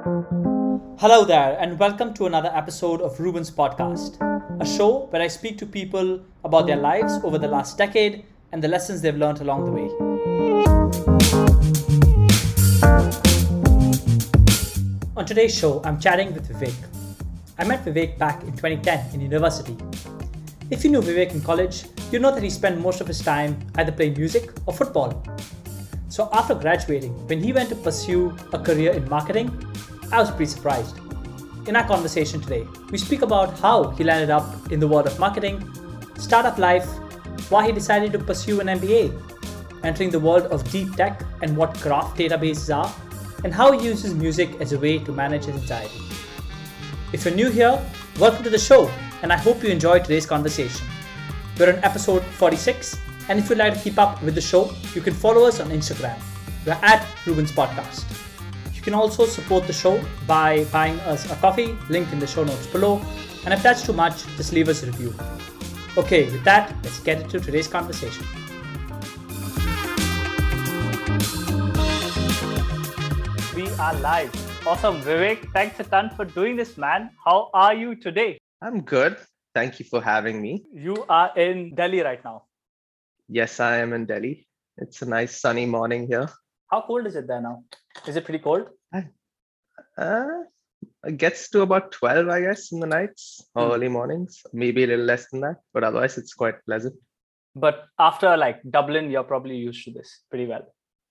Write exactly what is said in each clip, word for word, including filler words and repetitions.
Hello there, and welcome to another episode of Ruben's Podcast, a show where I speak to people about their lives over the last decade and the lessons they've learned along the way. On today's show, I'm chatting with Vivek. I met Vivek back in twenty ten in university. If you knew Vivek in college, you know that he spent most of his time either playing music or football. So after graduating, when he went to pursue a career in marketing, I was pretty surprised. In our conversation today, we speak about how he landed up in the world of marketing, startup life, why he decided to pursue an M B A, entering the world of deep tech and what graph databases are, and how he uses music as a way to manage his anxiety. If you're new here, welcome to the show, and I hope you enjoyed today's conversation. We're on episode forty-six, and if you'd like to keep up with the show, you can follow us on Instagram. We're at Ruben's Podcast. You can also support the show by buying us a coffee, link in the show notes below, and if that's too much, just leave us a review. Okay, with that, let's get into today's conversation. We are live. Awesome. Vivek, thanks a ton for doing this, man. How are you today? I'm good. Thank you for having me. You are in Delhi right now. Yes, I am in Delhi. It's a nice sunny morning here. How cold is it there now? Is it pretty cold? Uh, it gets to about twelve, I guess, in the nights or Hmm. early mornings. Maybe a little less than that, but otherwise it's quite pleasant. But after like Dublin, you're probably used to this pretty well.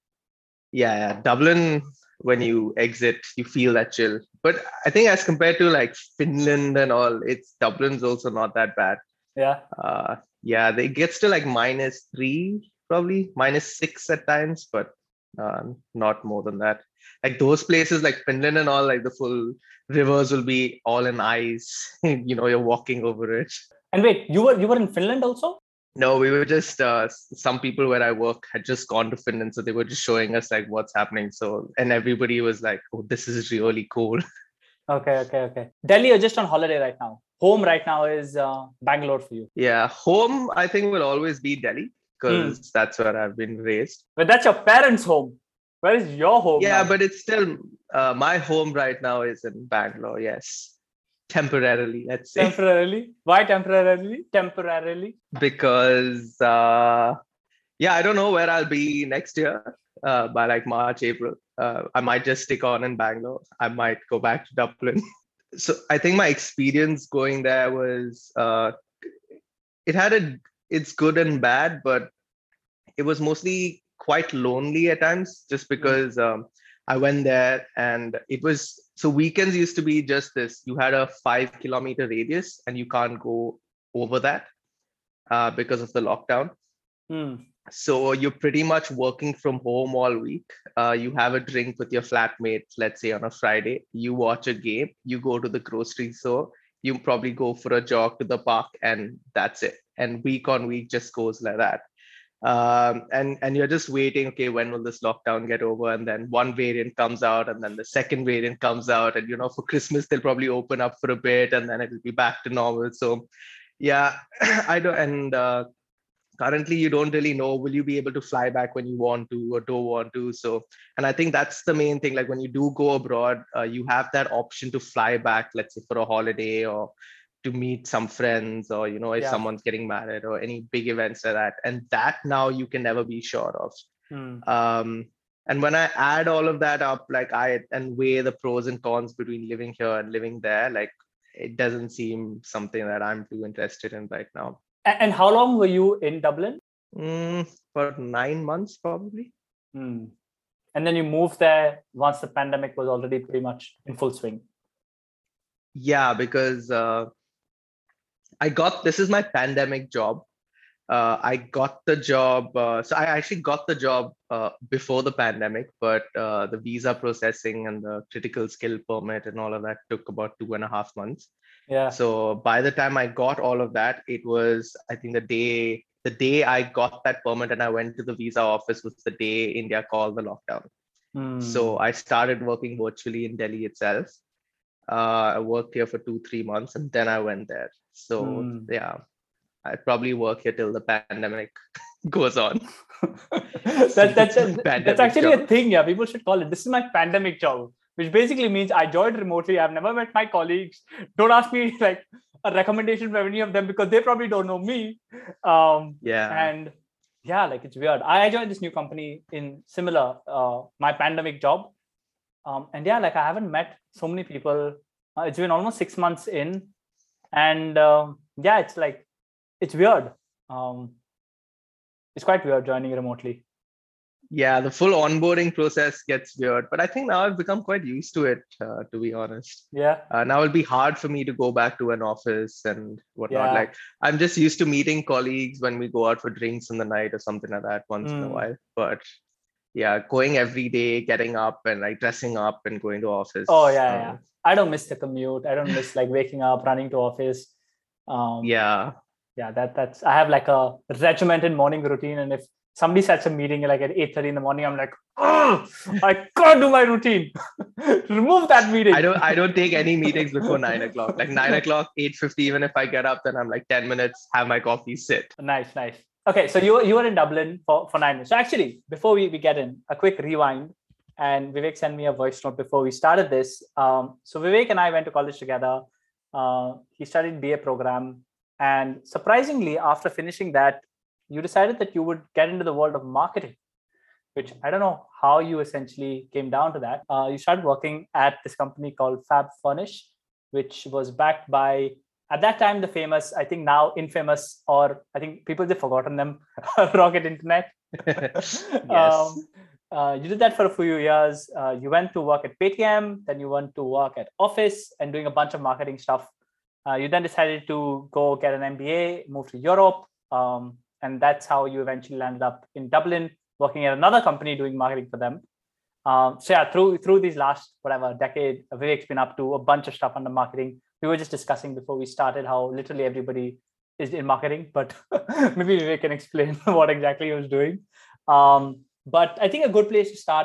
Yeah, yeah. Dublin, when you exit, you feel that chill. But I think as compared to like Finland and all, it's Dublin's also not that bad. Yeah. Uh, yeah, they gets to like minus three, probably minus six at times, but uh, not more than that. Like those places like Finland and all, like the full rivers will be all in ice. You know, you're walking over it. And wait, you were you were in Finland also? No, we were just uh, some people where I work had just gone to Finland, so they were just showing us like what's happening. So and everybody was like, "Oh, this is really cool." Okay, okay, okay. Delhi, you're just on holiday right now. Home right now is uh, Bangalore for you. Yeah, home I think will always be Delhi because mm. that's where I've been raised. But that's your parents' home. Where is your home? Yeah, now? but it's still uh, my home right now is in Bangalore. Yes, temporarily, let's say. Temporarily? Why temporarily? Temporarily? Because uh, yeah, I don't know where I'll be next year. Uh, by like March, April, uh, I might just stick on in Bangalore. I might go back to Dublin. So I think my experience going there was uh, it had a it's good and bad, but it was mostly quite lonely at times just because um, I went there and it was so weekends used to be just this. You had a five kilometer radius and you can't go over that uh, because of the lockdown. Hmm. So you're pretty much working from home all week. Uh, you have a drink with your flatmates, let's say on a Friday. You watch a game, you go to the grocery store, you probably go for a jog to the park, and that's it. And week on week just goes like that. Um, and, and you're just waiting, okay, when will this lockdown get over? And then one variant comes out, and then the second variant comes out. And, you know, for Christmas, they'll probably open up for a bit, and then it'll be back to normal. So, yeah, I don't, and, uh, currently you don't really know will you be able to fly back when you want to or don't want to. So and I think that's the main thing, like when you do go abroad, uh, you have that option to fly back, let's say for a holiday or to meet some friends, or you know if Yeah. someone's getting married or any big events like that, and that now you can never be sure of. Hmm. um and when I add all of that up, like I and weigh the pros and cons between living here and living there, like it doesn't seem something that I'm too interested in right now. And how long were you in Dublin? Mm, for nine months, probably. Hmm. And then you moved there once the pandemic was already pretty much in full swing. Yeah, because uh, I got, this is my pandemic job. Uh, I got the job. Uh, so I actually got the job uh, before the pandemic, but uh, the visa processing and the critical skill permit and all of that took about two and a half months. Yeah. So by the time I got all of that, it was, I think the day, the day I got that permit and I went to the visa office was the day India called the lockdown. Hmm. So I started working virtually in Delhi itself. Uh, I worked here for two, three months and then I went there. So Hmm. yeah, I'd probably work here till the pandemic goes on. that, that's a, Pandemic that's actually job. a thing. Yeah, people should call it. This is my pandemic job. which basically means I joined remotely. I've never met my colleagues. Don't ask me like a recommendation from any of them because they probably don't know me. Um, Yeah. And yeah, like it's weird. I joined this new company in similar, uh, my pandemic job. Um, and yeah, like I haven't met so many people. Uh, it's been almost six months in. And um, yeah, it's like, it's weird. Um, it's quite weird joining remotely. Yeah, the full onboarding process gets weird, but I think now I've become quite used to it, uh, to be honest. Yeah. Uh, now it'll be hard for me to go back to an office and whatnot. Yeah. Like I'm just used to meeting colleagues when we go out for drinks in the night or something like that once in a Mm. while. But yeah, going every day, getting up and like dressing up and going to office. Oh yeah, um, yeah. I don't miss the commute. I don't miss like waking up, running to office. Um, Yeah. yeah, that that's I have like a regimented morning routine, and if somebody sets a meeting like at eight thirty in the morning, I'm like, oh, I can't do my routine. Remove that meeting. I don't I don't take any meetings before nine o'clock. Like nine o'clock, eight fifty, even if I get up, then I'm like ten minutes, have my coffee, sit. Nice, nice. Okay, so you were you were in Dublin for, for nine minutes. So actually, before we, we get in, a quick rewind. And Vivek sent me a voice note before we started this. Um, so Vivek and I went to college together. Uh, he studied B A program. And surprisingly, after finishing that, you decided that you would get into the world of marketing, which I don't know how you essentially came down to that. Uh, you started working at this company called Fab Furnish, which was backed by, at that time, the famous, I think now infamous, or I think people have forgotten them, Rocket Internet. Yes. Um, uh, you did that for a few years. Uh, you went to work at Paytm, then you went to work at Office and doing a bunch of marketing stuff. Uh, you then decided to go get an M B A, move to Europe. Um, and that's how you eventually landed up in Dublin, working at another company doing marketing for them. Um, so yeah, through through these last, whatever, decade, Vivek's been up to a bunch of stuff under marketing. We were just discussing before we started how literally everybody is in marketing, but maybe Vivek can explain what exactly he was doing. Um, but I think a good place to start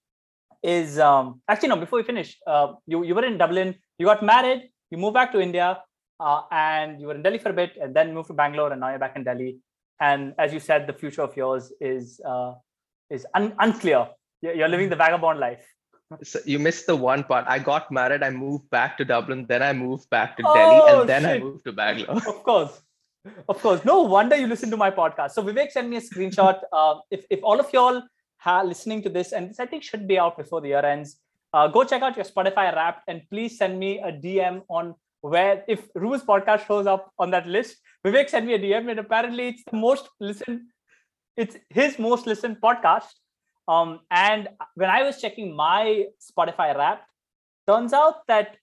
is, um, actually, no, before we finish, uh, you, you were in Dublin, you got married, you moved back to India, uh, and you were in Delhi for a bit, and then moved to Bangalore, and now you're back in Delhi. And as you said, the future of yours is uh, is un- unclear. You're living the vagabond life. So you missed the one part. I got married, I moved back to Dublin, then I moved back to Oh, Delhi, and then shit. I moved to Bangalore. Of course. Of course. No wonder you listen to my podcast. So Vivek sent me a screenshot. Uh, if, if all of y'all are listening to this, and this I think should be out before the year ends, uh, go check out your Spotify Wrapped and please send me a D M on where, if Ruben's podcast shows up on that list. Vivek sent me a D M and apparently it's the most listened, it's his most listened podcast. Um, and when I was checking my Spotify Wrapped, turns out that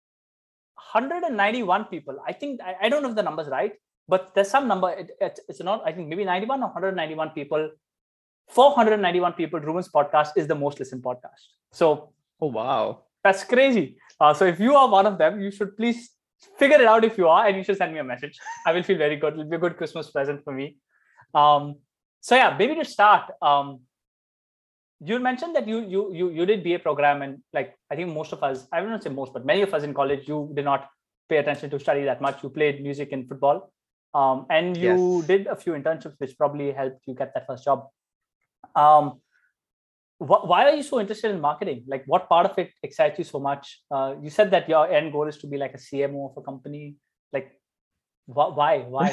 one hundred ninety-one people, I think, I, I don't know if the number's right, but there's some number, it, it, it's not, I think maybe ninety-one or one hundred ninety-one people, four hundred ninety-one people, Ruben's podcast is the most listened podcast. So, oh, wow. That's crazy. Uh, so if you are one of them, you should please figure it out if you are, and you should send me a message. I will feel very good. It'll be a good Christmas present for me. Um, so yeah, maybe to start, um, you mentioned that you you you you did B A program, and like I think most of us, I wouldn't say most, but many of us in college, you did not pay attention to study that much. You played music and football, um, and you Yes. did a few internships, which probably helped you get that first job. Um, wh- why are you so interested in marketing? Like, what part of it excites you so much? Uh, you said that your end goal is to be like a C M O of a company. Like, wh- why? Why?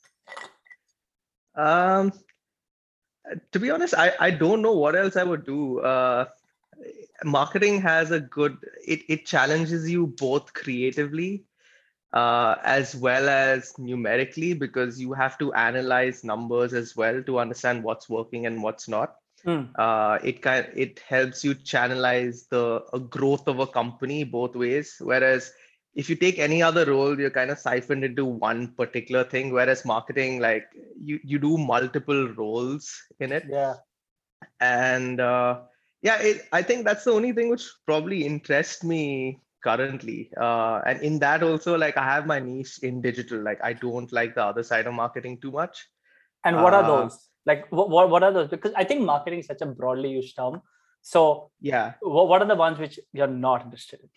Um, to be honest, I, I don't know what else I would do. Uh, marketing has a good, it, it challenges you both creatively uh, as well as numerically, because you have to analyze numbers as well to understand what's working and what's not. Mm. Uh, it kind it helps you channelize the uh, growth of a company both ways. Whereas if you take any other role, you're kind of siphoned into one particular thing. Whereas marketing, like you you do multiple roles in it. Yeah. And uh, yeah, it, I think that's the only thing which probably interests me currently. Uh, and in that also, like I have my niche in digital. Like I don't like the other side of marketing too much. And what are Uh, those? Like, what, what what are those? Because I think marketing is such a broadly used term. So, yeah. what, what are the ones which you're not interested in?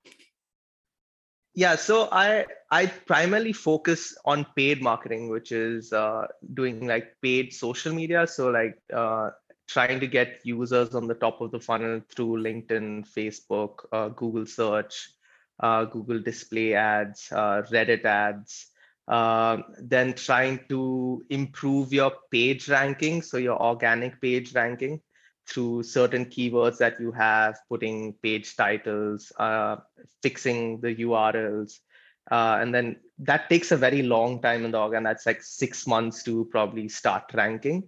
Yeah, so I I primarily focus on paid marketing, which is uh, doing like paid social media. So like uh, trying to get users on the top of the funnel through LinkedIn, Facebook, uh, Google search, uh, Google display ads, uh, Reddit ads, uh, then trying to improve your page ranking, so your organic page ranking through certain keywords that you have, putting page titles, uh, fixing the U R Ls. Uh, and then that takes a very long time in the org, and that's like six months to probably start ranking.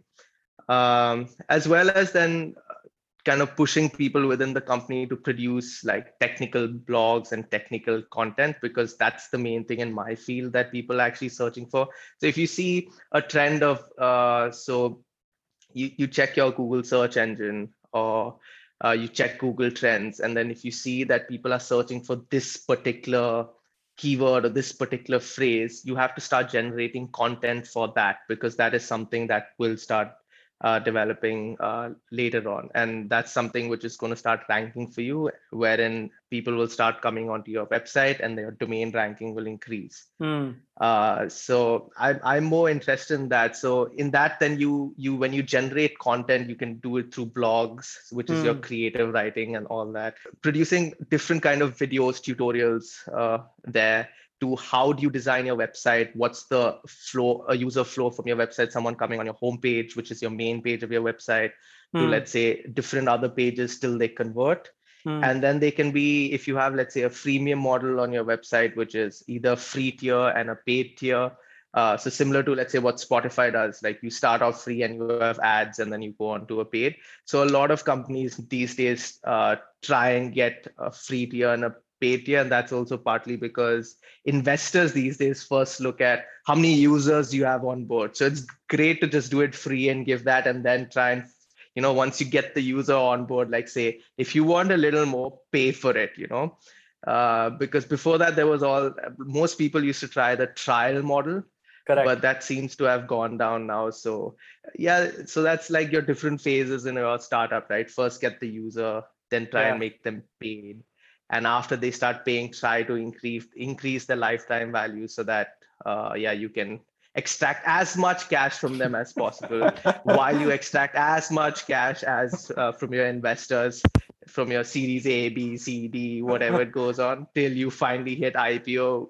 Um, as well as then kind of pushing people within the company to produce like technical blogs and technical content, because that's the main thing in my field that people are actually searching for. So if you see a trend of, uh, so you, you check your Google search engine, or uh, you check Google Trends, and then if you see that people are searching for this particular keyword or this particular phrase, you have to start generating content for that, because that is something that will start uh, developing uh, later on. And that's something which is going to start ranking for you, wherein people will start coming onto your website and their domain ranking will increase. Mm. Uh, so I, I'm more interested in that. So in that, then you you when you generate content, you can do it through blogs, which is Mm. your creative writing and all that. Producing different kind of videos, tutorials uh, there to how do you design your website? What's the flow, a user flow from your website? Someone coming on your homepage, which is your main page of your website, to Mm. let's say different other pages till they convert. Mm. And then they can be, if you have, let's say, a freemium model on your website, which is either free tier and a paid tier. Uh, so similar to, let's say, what Spotify does, like you start off free and you have ads and then you go on to a paid. So a lot of companies these days uh, try and get a free tier and a paid tier. And that's also partly because investors these days first look at how many users you have on board. So it's great to just do it free and give that, and then try and, you know, once you get the user on board, like say, if you want a little more, pay for it, you know, uh, because before that, there was all, most people used to try the trial model, Correct. but that seems to have gone down now. So yeah, so that's like your different phases in your startup, right? First get the user, then try Yeah. and make them paid. And after they start paying, try to increase, increase the lifetime value so that, uh, yeah, you can extract as much cash from them as possible while you extract as much cash as uh, from your investors, from your series A, B, C, D, whatever it goes on, till you finally hit I P O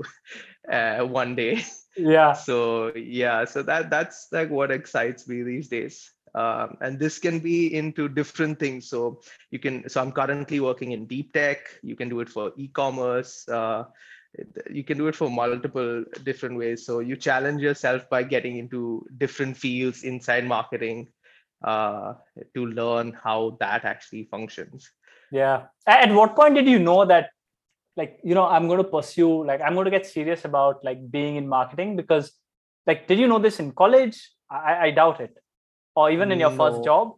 uh, one day. Yeah. So yeah, so that that's like what excites me these days. Um, and this can be into different things. So you can, so I'm currently working in deep tech. You can do it for e-commerce. Uh, you can do it for multiple different ways. So you challenge yourself by getting into different fields inside marketing uh, to learn how that actually functions. Yeah. At what point did you know that, like, you know, I'm going to pursue, like, I'm going to get serious about like being in marketing? Because like, did you know this in college? I, I doubt it. Or even in your first No. job?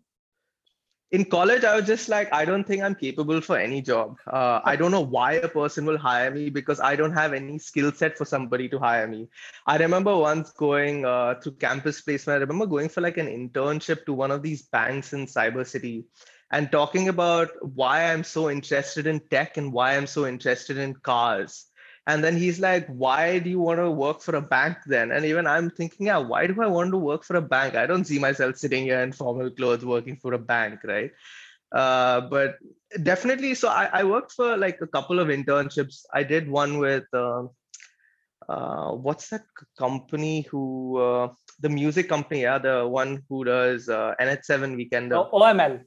In college, I was just like, I don't think I'm capable for any job. Uh, I don't know why a person will hire me, because I don't have any skill set for somebody to hire me. I remember once going uh, through campus placement. I remember going for like an internship to one of these banks in Cyber City and talking about why I'm so interested in tech and why I'm so interested in cars. And then he's like, why do you want to work for a bank then? And even I'm thinking, yeah, why do I want to work for a bank? I don't see myself sitting here in formal clothes working for a bank, right? Uh, but definitely, so I, I worked for like a couple of internships. I did one with, uh, uh, what's that company who, uh, the music company, yeah, the one who does uh, N H seven Weekender. O M L.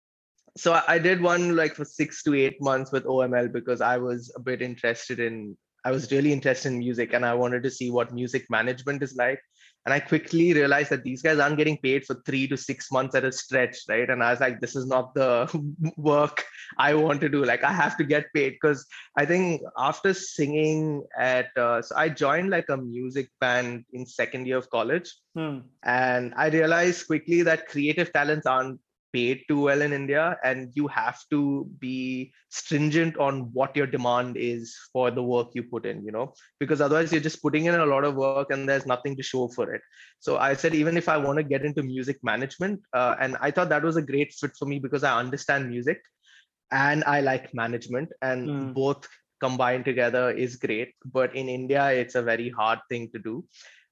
So I did one like for six to eight months with O M L, because I was a bit interested in, I was really interested in music and I wanted to see what music management is like. And I quickly realized that these guys aren't getting paid for three to six months at a stretch, right? And I was like, this is not the work I want to do. Like, I have to get paid, because I think after singing at, uh, so I joined like a music band in second year of college. Hmm. And I realized quickly that creative talents aren't paid too well in India, and you have to be stringent on what your demand is for the work you put in, you know, because otherwise you're just putting in a lot of work and there's nothing to show for it. So I said, even if I want to get into music management, uh, and I thought that was a great fit for me because I understand music and I like management, and Mm. both combined together is great. But in India, it's a very hard thing to do.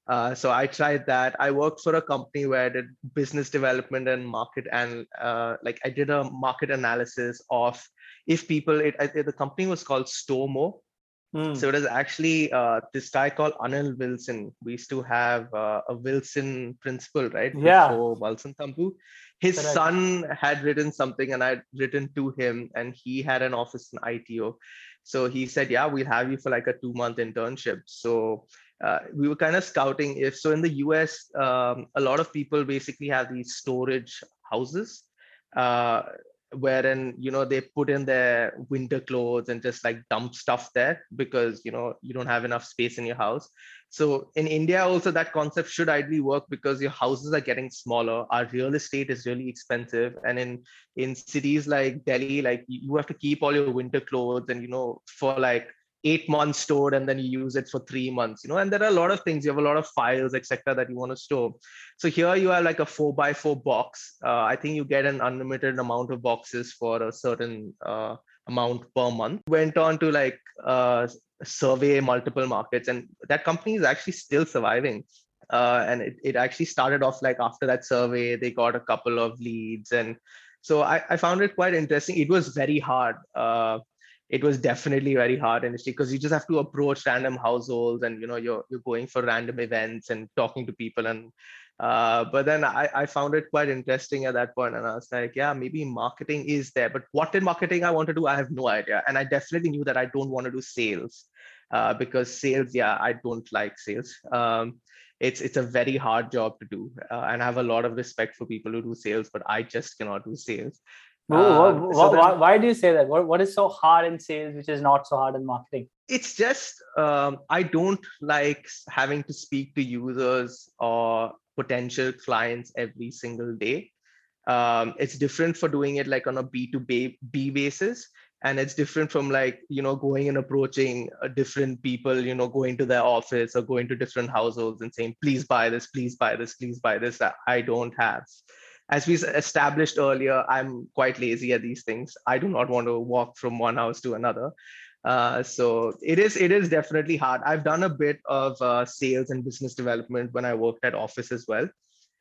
Uh, so I tried that. I worked for a company where I did business development and market, and uh, like I did a market analysis of if people. It, it the company was called Stomo. Mm. So it is actually uh, this guy called Anil Wilson. We used to have uh, a Wilson principal, right? Yeah, Before Wilson Thampu. His correct. son had written something and I'd written to him, and he had an office in I T O. So he said, yeah, we'll have you for like a two month internship. So uh, we were kind of scouting if, so in the U S, um, a lot of people basically have these storage houses. Uh, wherein you know they put in their winter clothes and just like dump stuff there because you know you don't have enough space in your house. So in India also that concept should ideally work because your houses are getting smaller, our real estate is really expensive, and in in cities like Delhi, like you have to keep all your winter clothes and you know for like eight months stored, and then you use it for three months, you know and there are a lot of things, you have a lot of files, etc., that you want to store. So here you have like a four by four box. Uh, I think you get an unlimited amount of boxes for a certain uh, amount per month. Went on to like uh, survey multiple markets, and that company is actually still surviving. Uh, and it, it actually started off like after that survey, they got a couple of leads. And so I, I found it quite interesting. It was very hard. Uh, it was definitely very hard initially because you just have to approach random households and you know you're you're going for random events and talking to people. And uh, but then I, I found it quite interesting at that point, and I was like, yeah, maybe marketing is there, but what in marketing I want to do, I have no idea. And I definitely knew that I don't want to do sales uh, because sales, yeah, I don't like sales. Um, it's it's a very hard job to do, uh, and I have a lot of respect for people who do sales, but I just cannot do sales. Um, so Why, then why do you say that? What, what is so hard in sales, which is not so hard in marketing? it's just um, I don't like having to speak to users or potential clients every single day. Um, it's different for doing it like on a B two B basis, and it's different from like you know going and approaching uh, different people, you know going to their office or going to different households and saying, please buy this, please buy this, please buy this. That I don't have. As we established earlier, I'm quite lazy at these things. I do not want to walk from one house to another. Uh, so it is it is definitely hard. I've done a bit of uh, sales and business development when I worked at office as well.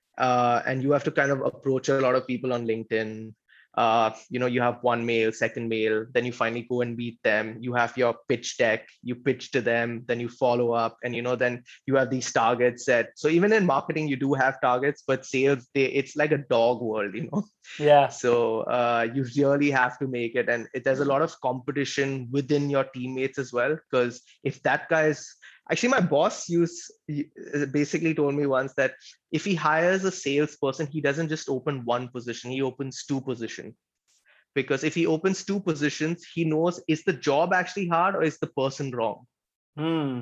Uh, and you have to kind of approach a lot of people on LinkedIn. Uh, you know, you have one mail, second mail, then you finally go and meet them. You have your pitch deck, you pitch to them, then you follow up, and you know, then you have these targets set. So even in marketing, you do have targets, but sales, they, it's like a dog world, you know. Yeah. So uh, you really have to make it, and it, there's a lot of competition within your teammates as well. Because if that guy's actually, my boss used basically told me once that if he hires a salesperson, he doesn't just open one position, he opens two positions. Because if he opens two positions, he knows, is the job actually hard or is the person wrong? Hmm.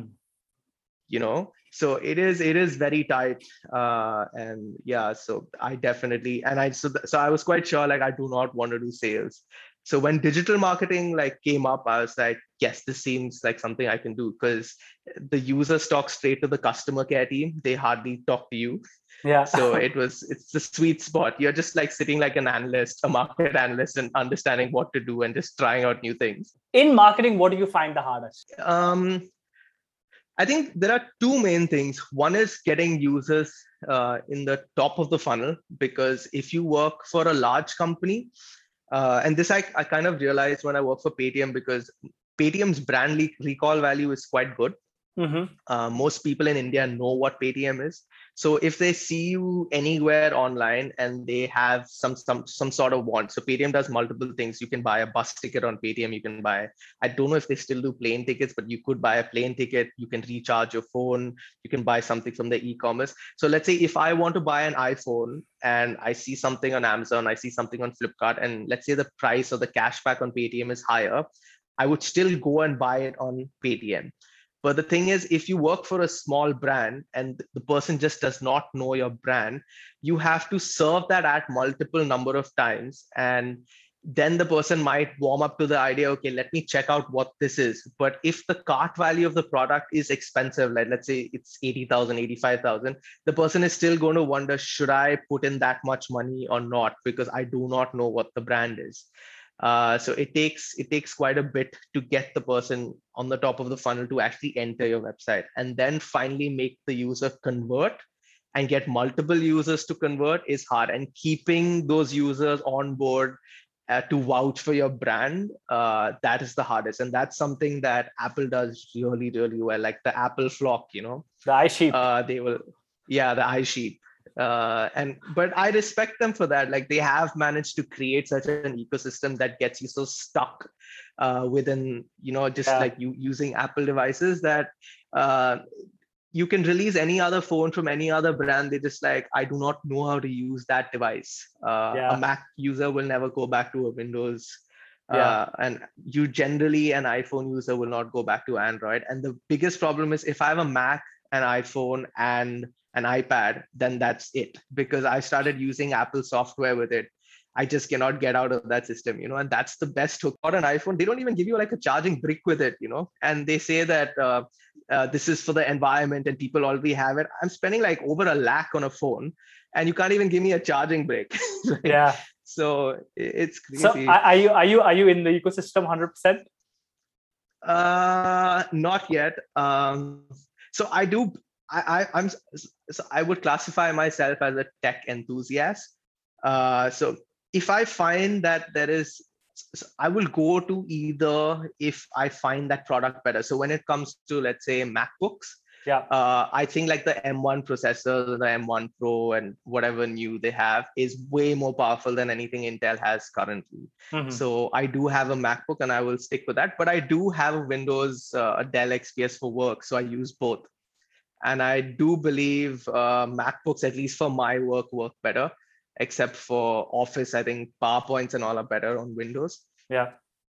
You know, so it is it is very tight. Uh, and yeah, so I definitely, and I so, so I was quite sure like I do not want to do sales. So when digital marketing like came up, I was like, yes, this seems like something I can do, because the users talk straight to the customer care team, they hardly talk to you. Yeah. So it was it's the sweet spot. You're just like sitting like an analyst, a market analyst, and understanding what to do and just trying out new things. In marketing, what do you find the hardest? um I think there are two main things. One is getting users uh, in the top of the funnel, because if you work for a large company, uh, and this I, I kind of realized when I worked for Paytm, because Paytm's brand le- recall value is quite good. Mm-hmm. Uh, most people in India know what Paytm is. So if they see you anywhere online and they have some some some sort of want, so Paytm does multiple things. You can buy a bus ticket on Paytm. You can buy, I don't know if they still do plane tickets, but you could buy a plane ticket. You can recharge your phone. You can buy something from the e-commerce. So let's say if I want to buy an iPhone and I see something on Amazon, I see something on Flipkart, and let's say the price or the cashback on Paytm is higher, I would still go and buy it on Paytm. But the thing is, if you work for a small brand and the person just does not know your brand, you have to serve that ad multiple number of times. And then the person might warm up to the idea, okay, let me check out what this is. But if the cart value of the product is expensive, like let's say it's eighty thousand, eighty-five thousand, the person is still going to wonder, should I put in that much money or not? Because I do not know what the brand is. Uh, so it takes it takes quite a bit to get the person on the top of the funnel to actually enter your website, and then finally make the user convert and get multiple users to convert is hard. And keeping those users on board uh, to vouch for your brand, uh, that is the hardest. And that's something that Apple does really, really well. Like the Apple flock, you know, The iSheep. uh, they will, yeah, the iSheep. Uh, and but I respect them for that. Like they have managed to create such an ecosystem that gets you so stuck uh, within, you know, just Yeah. like you using Apple devices that uh, you can release any other phone from any other brand. They just like, I do not know how to use that device. Uh, Yeah. A Mac user will never go back to a Windows. Yeah. Uh, and you generally, an iPhone user will not go back to Android. And the biggest problem is if I have a Mac, an iPhone, and an iPad, then that's it. Because I started using Apple software with it. I just cannot get out of that system, you know, and that's the best hook. On an iPhone, they don't even give you like a charging brick with it, you know, and they say that uh, uh, this is for the environment and people already have it. I'm spending like over a lakh on a phone and you can't even give me a charging brick. Like, yeah. So it's crazy. So are you, are you, are you in the ecosystem one hundred percent? Uh, not yet. Um, so I do, I, I, I'm, so I would classify myself as a tech enthusiast. Uh, so if I find that there is, I will go to either if I find that product better. So when it comes to, let's say, MacBooks, yeah, uh, I think like the M one processor, the M one Pro, and whatever new they have is way more powerful than anything Intel has currently. Mm-hmm. So I do have a MacBook and I will stick with that. But I do have a Windows, uh, a Dell X P S for work. So I use both. And I do believe uh, MacBooks, at least for my work, work better. Except for Office, I think PowerPoints and all are better on Windows. Yeah.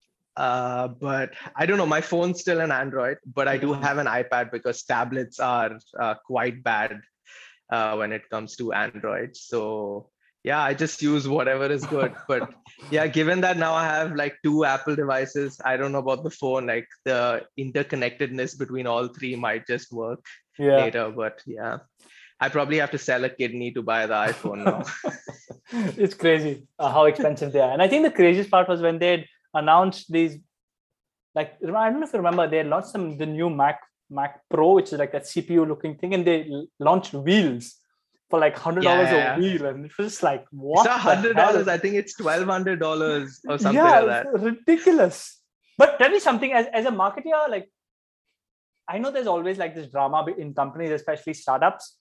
Uh, but I don't know, my phone's still an Android, but I do have an iPad because tablets are uh, quite bad uh, when it comes to Android. So yeah, I just use whatever is good. But yeah, given that now I have like two Apple devices, I don't know about the phone, like the interconnectedness between all three might just work yeah. later. But yeah, I probably have to sell a kidney to buy the iPhone now. It's crazy uh, how expensive they are. And I think the craziest part was when they announced these, like, I don't know if you remember, they launched some the new Mac Mac Pro, which is like that C P U looking thing, and they launched wheels for like one hundred dollars yeah, yeah. a wheel. And it was just like, what? It's not one hundred dollars. I think it's twelve hundred dollars or something yeah, like that. Ridiculous. But tell me something, as, as a marketer, like, I know there's always like this drama in companies, especially startups.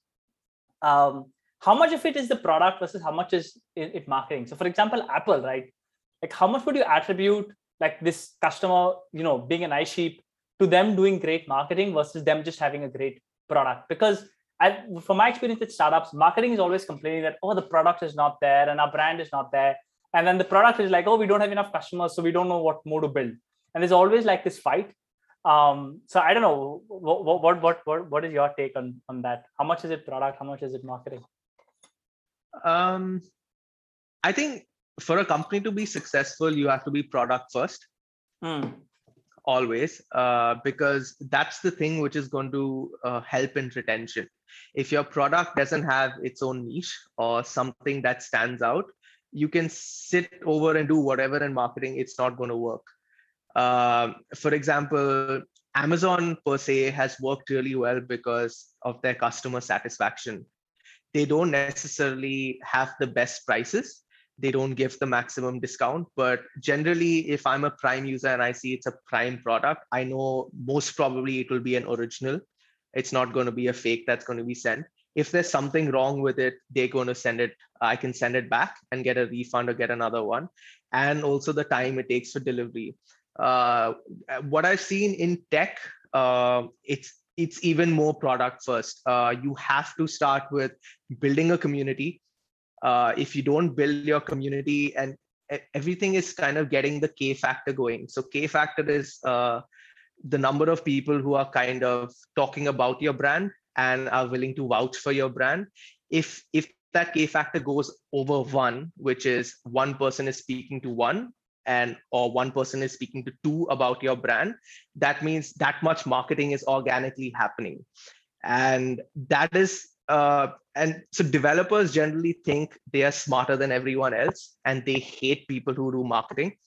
Um, how much of it is the product versus how much is it, it marketing? So for example, Apple, right? Like how much would you attribute like this customer, you know, being an iSheep to them doing great marketing versus them just having a great product? Because I, from my experience with startups, marketing is always complaining that, oh, the product is not there and our brand is not there. And then the product is like, oh, we don't have enough customers, so we don't know what more to build. And there's always like this fight. Um, so I don't know, what, what, what, what, what is your take on, on that? How much is it product? How much is it marketing? Um, I think for a company to be successful, you have to be product first. Mm. Always, uh, because that's the thing which is going to uh, help in retention. If your product doesn't have its own niche or something that stands out, you can sit over and do whatever in marketing, it's not going to work. Uh, for example, Amazon per se has worked really well because of their customer satisfaction. They don't necessarily have the best prices. They don't give the maximum discount, but generally, if I'm a Prime user and I see it's a Prime product, I know most probably it will be an original. It's not going to be a fake that's going to be sent. If there's something wrong with it, they're going to send it. I can send it back and get a refund or get another one. And also the time it takes for delivery. Uh, what I've seen in tech, uh, it's it's even more product first. Uh, you have to start with building a community. Uh, if you don't build your community, and everything is kind of getting the K factor going. So K factor is uh, the number of people who are kind of talking about your brand and are willing to vouch for your brand. If if that K factor goes over one, which is one person is speaking to one, and or one person is speaking to two about your brand, that means that much marketing is organically happening. And that is, uh, and so developers generally think they are smarter than everyone else, and they hate people who do marketing.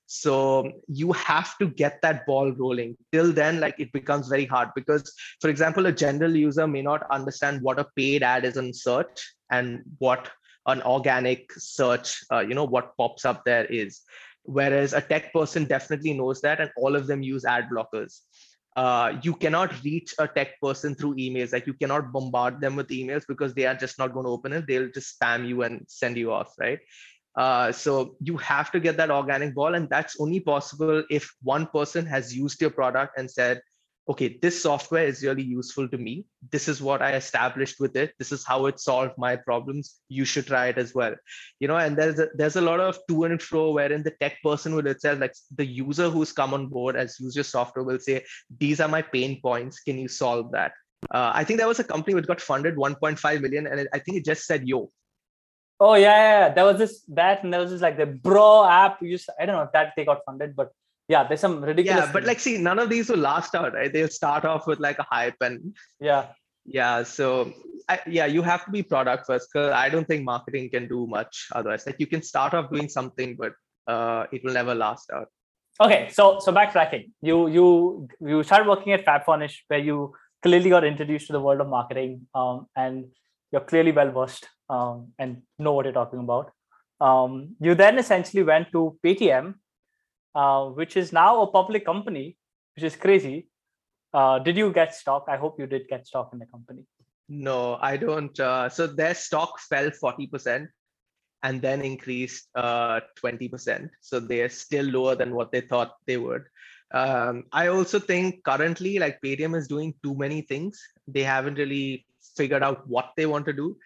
So you have to get that ball rolling. Till then, like it becomes very hard because, for example, a general user may not understand what a paid ad is on search and what an organic search, uh, you know, what pops up there is. Whereas a tech person definitely knows that, and all of them use ad blockers. Uh, you cannot reach a tech person through emails. Like you cannot bombard them with emails because they are just not going to open it. They'll just spam you and send you off, right? Uh, so you have to get that organic ball, and that's only possible if one person has used your product and said, okay, this software is really useful to me. This is what I established with it. This is how it solved my problems. You should try it as well. You know, and there's a, there's a lot of to and fro wherein the tech person will itself, like the user who's come on board as use your software will say, these are my pain points. Can you solve that? Uh, I think there was a company which got funded one point five million, and it, I think it just said, yo. Oh yeah, yeah, yeah. There was this that, and there was this like the Bro app. You just, I don't know if that they got funded, but yeah, there's some ridiculous. Yeah, but things. like, see, none of these will last out, right? They'll start off with like a hype, and yeah, yeah. So I, yeah, you have to be product first, because I don't think marketing can do much otherwise. Like you can start off doing something, but uh, it will never last out. Okay, so so backtracking, you you you started working at FabFurnish, where you clearly got introduced to the world of marketing, um, and you're clearly well versed um, and know what you're talking about. Um, you then essentially went to Paytm, uh, which is now a public company, which is crazy. Uh, did you get stock? I hope you did get stock in the company. No, I don't. Uh, so their stock fell forty percent and then increased uh, twenty percent. So they are still lower than what they thought they would. Um, I also think currently, like Paytm is doing too many things. They haven't really figured out what they want to do.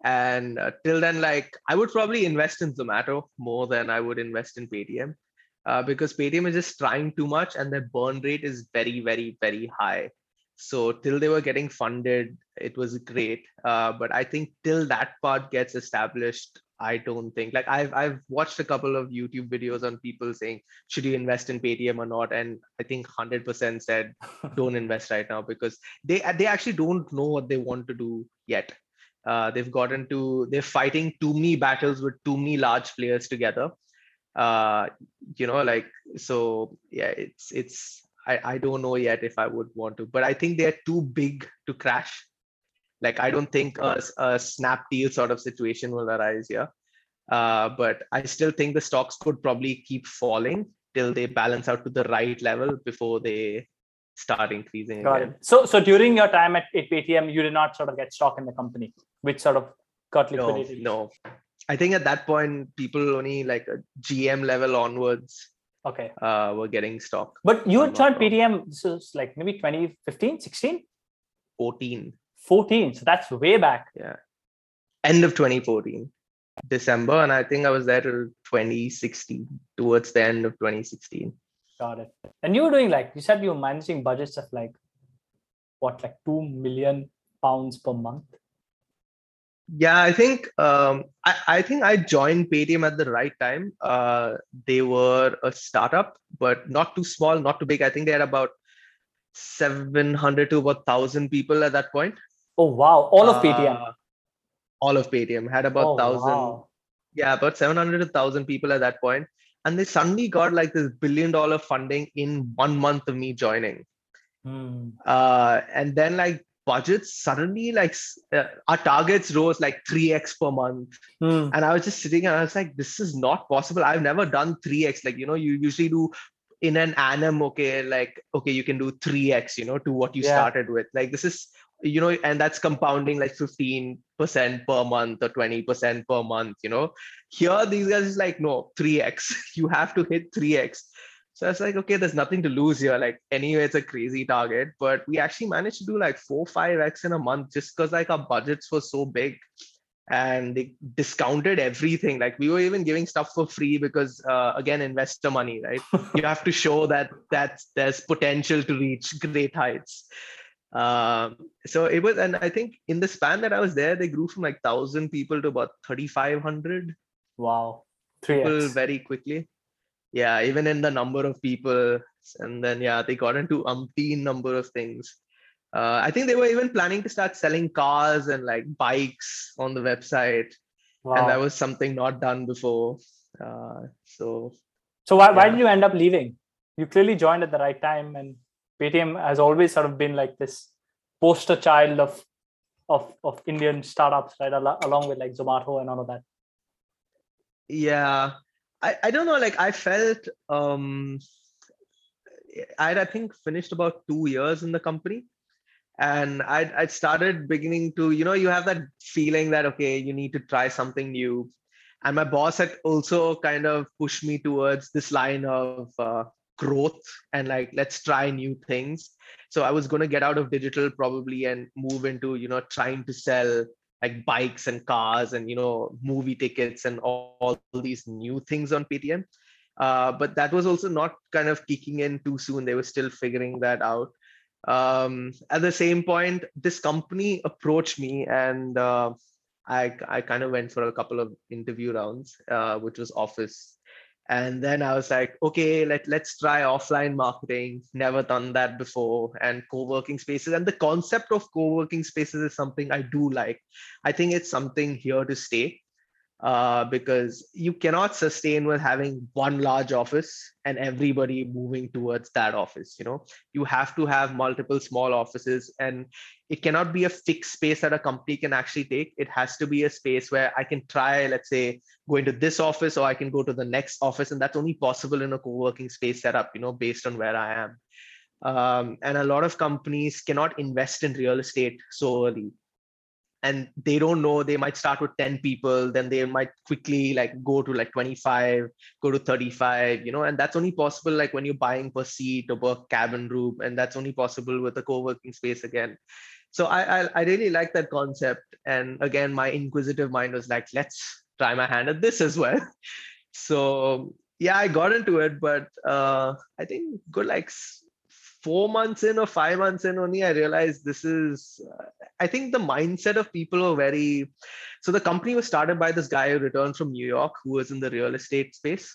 And uh, till then, like I would probably invest in Zomato more than I would invest in Paytm. Uh, because Paytm is just trying too much and their burn rate is very, very, very high. So till they were getting funded, it was great. Uh, but I think till that part gets established, I don't think, like I've I've watched a couple of YouTube videos on people saying, should you invest in Paytm or not? And I think one hundred percent said, don't invest right now, because they they actually don't know what they want to do yet. Uh, they've gotten to, they're fighting too many battles with too many large players together. Uh, you know, like, so yeah, it's, it's, I, I don't know yet if I would want to, but I think they're too big to crash. Like, I don't think a, a Snapdeal sort of situation will arise here. Uh, but I still think the stocks could probably keep falling till they balance out to the right level before they start increasing Got again. it. So, so during your time at, at Paytm, you did not sort of get stock in the company, which sort of got liquidated? No, no. I think at that point, people only like a G M level onwards okay, uh, were getting stock. But you joined Paytm, this is like maybe twenty fifteen, sixteen? fourteen. fourteen. So that's way back. Yeah. End of twenty fourteen, December. And I think I was there till twenty sixteen, towards the end of twenty sixteen. Got it. And you were doing like, you said you were managing budgets of like, what, like two million pounds per month? Yeah, I think um, I, I think I joined Paytm at the right time. Uh, they were a startup, but not too small, not too big. I think they had about seven hundred to about one thousand people at that point. Oh, wow. All of Paytm? Uh, all of Paytm had about oh, one thousand. Wow. Yeah, about seven hundred to one thousand people at that point. And they suddenly got like this billion dollar funding in one month of me joining. Hmm. Uh, and then like, budgets suddenly like uh, our targets rose like three x per month. Hmm. And I was just sitting and I was like, this is not possible. I've never done three x. Like, you know, you usually do in an annum, okay, like, okay, you can do three x, you know, to what you yeah. started with. Like this is, you know, and that's compounding like fifteen percent per month or twenty percent per month, you know. Here, these guys is like, no, three x. You have to hit three x. So I was like, okay, there's nothing to lose here. Like anyway, it's a crazy target, but we actually managed to do like four, five x in a month just because like our budgets were so big and they discounted everything. Like we were even giving stuff for free because uh, again, investor money, right? You have to show that that's, there's potential to reach great heights. Um, so it was, and I think in the span that I was there, they grew from like thousand people to about thirty-five hundred. Wow. three x. People very quickly. Yeah, even in the number of people, and then yeah, they got into umpteen number of things. Uh, I think they were even planning to start selling cars and like bikes on the website, wow. And that was something not done before. Uh, so, So why, why Yeah. did you end up leaving? You clearly joined at the right time, and Paytm has always sort of been like this poster child of of of Indian startups, right? Al- along with like Zomato and all of that. Yeah. I, I don't know, like I felt um I I think finished about two years in the company. And I I started beginning to, you know, you have that feeling that okay, you need to try something new. And my boss had also kind of pushed me towards this line of uh, growth and like let's try new things. So I was going to get out of digital probably and move into, you know, trying to sell like bikes and cars and, you know, movie tickets and all these new things on Paytm. Uh, but that was also not kind of kicking in too soon. They were still figuring that out. Um, at the same point, this company approached me, and uh, I I kind of went for a couple of interview rounds, uh, which was office. And then I was like, okay, let let's try offline marketing. Never done that before, and co-working spaces. And the concept of co-working spaces is something I do like. I think it's something here to stay, uh, because you cannot sustain with having one large office and everybody moving towards that office. You know, you have to have multiple small offices, and it cannot be a fixed space that a company can actually take. It has to be a space where I can try, let's say, go into this office or I can go to the next office, and that's only possible in a co-working space setup, you know, based on where I am. Um, and a lot of companies cannot invest in real estate so early, and they don't know, they might start with ten people, then they might quickly like go to like twenty-five, go to thirty-five, you know, and that's only possible like when you're buying per seat or per cabin room, and that's only possible with a co-working space again. So I, I i really like that concept, and again my inquisitive mind was like, let's try my hand at this as well. So yeah, I got into it, but uh I think good like four months in or five months in only I realized this is uh, I think the mindset of people are very. So the company was started by this guy who returned from New York, who was in the real estate space.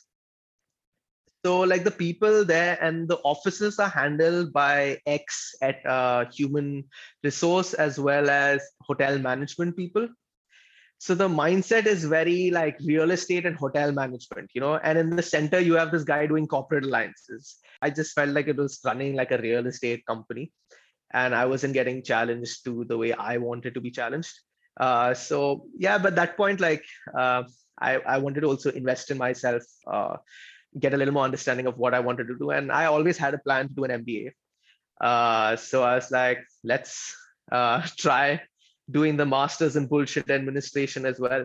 So like the people there and the offices are handled by ex at uh, human resource as well as hotel management people. So the mindset is very like real estate and hotel management, you know, and in the center you have this guy doing corporate alliances. I just felt like it was running like a real estate company, and I wasn't getting challenged to the way I wanted to be challenged. Uh, so yeah, but that point, like uh, I, I wanted to also invest in myself, uh, get a little more understanding of what I wanted to do. And I always had a plan to do an M B A. Uh, so I was like, let's uh, try doing the masters in bullshit administration as well.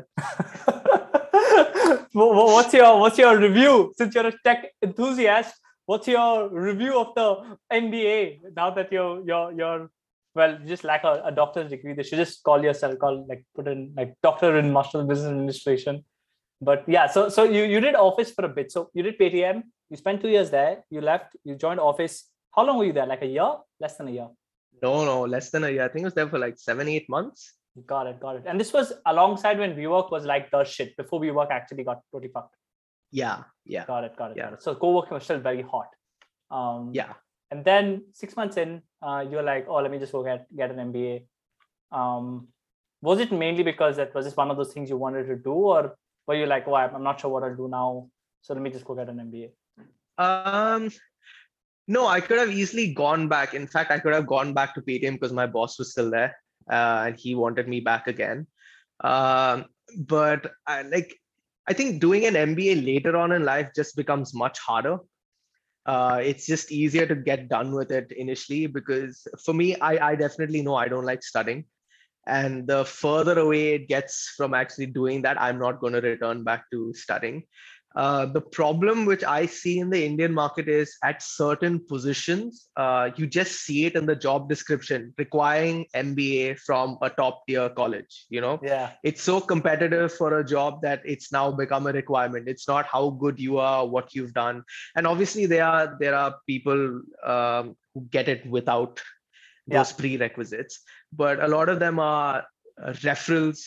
what's your what's your review, since you're a tech enthusiast? What's your review of the M B A now that you're you're you're well, just like a, a doctor's degree? They should just call yourself call like put in like doctor in master of business administration. But yeah, so so you you did office for a bit. So you did Paytm. You spent two years there. You left. You joined office. How long were you there? Like a year? Less than a year? No, no, less than a year. I think it was there for like seven, eight months. Got it, got it. And this was alongside when WeWork was like the shit before WeWork actually got pretty fucked. Yeah, yeah. Got it, got it, yeah. got it. So co-working was still very hot. Um, yeah. And then six months in, uh, you're like, oh, let me just go get get an M B A. Um, was it mainly because that was this one of those things you wanted to do, or were you like, oh, I'm not sure what I'll do now, so let me just go get an M B A? Um, no, I could have easily gone back. In fact, I could have gone back to Paytm because my boss was still there, uh, and he wanted me back again. Um, but I like, I think doing an M B A later on in life just becomes much harder. Uh, it's just easier to get done with it initially, because for me, I, I definitely know I don't like studying. And the further away it gets from actually doing that, I'm not going to return back to studying. Uh, the problem which I see in the Indian market is at certain positions, uh, you just see it in the job description requiring M B A from a top tier college. You know, yeah, it's so competitive for a job that it's now become a requirement. It's not how good you are, what you've done, and obviously there are there are people um, who get it without those yeah. prerequisites, but a lot of them are referrals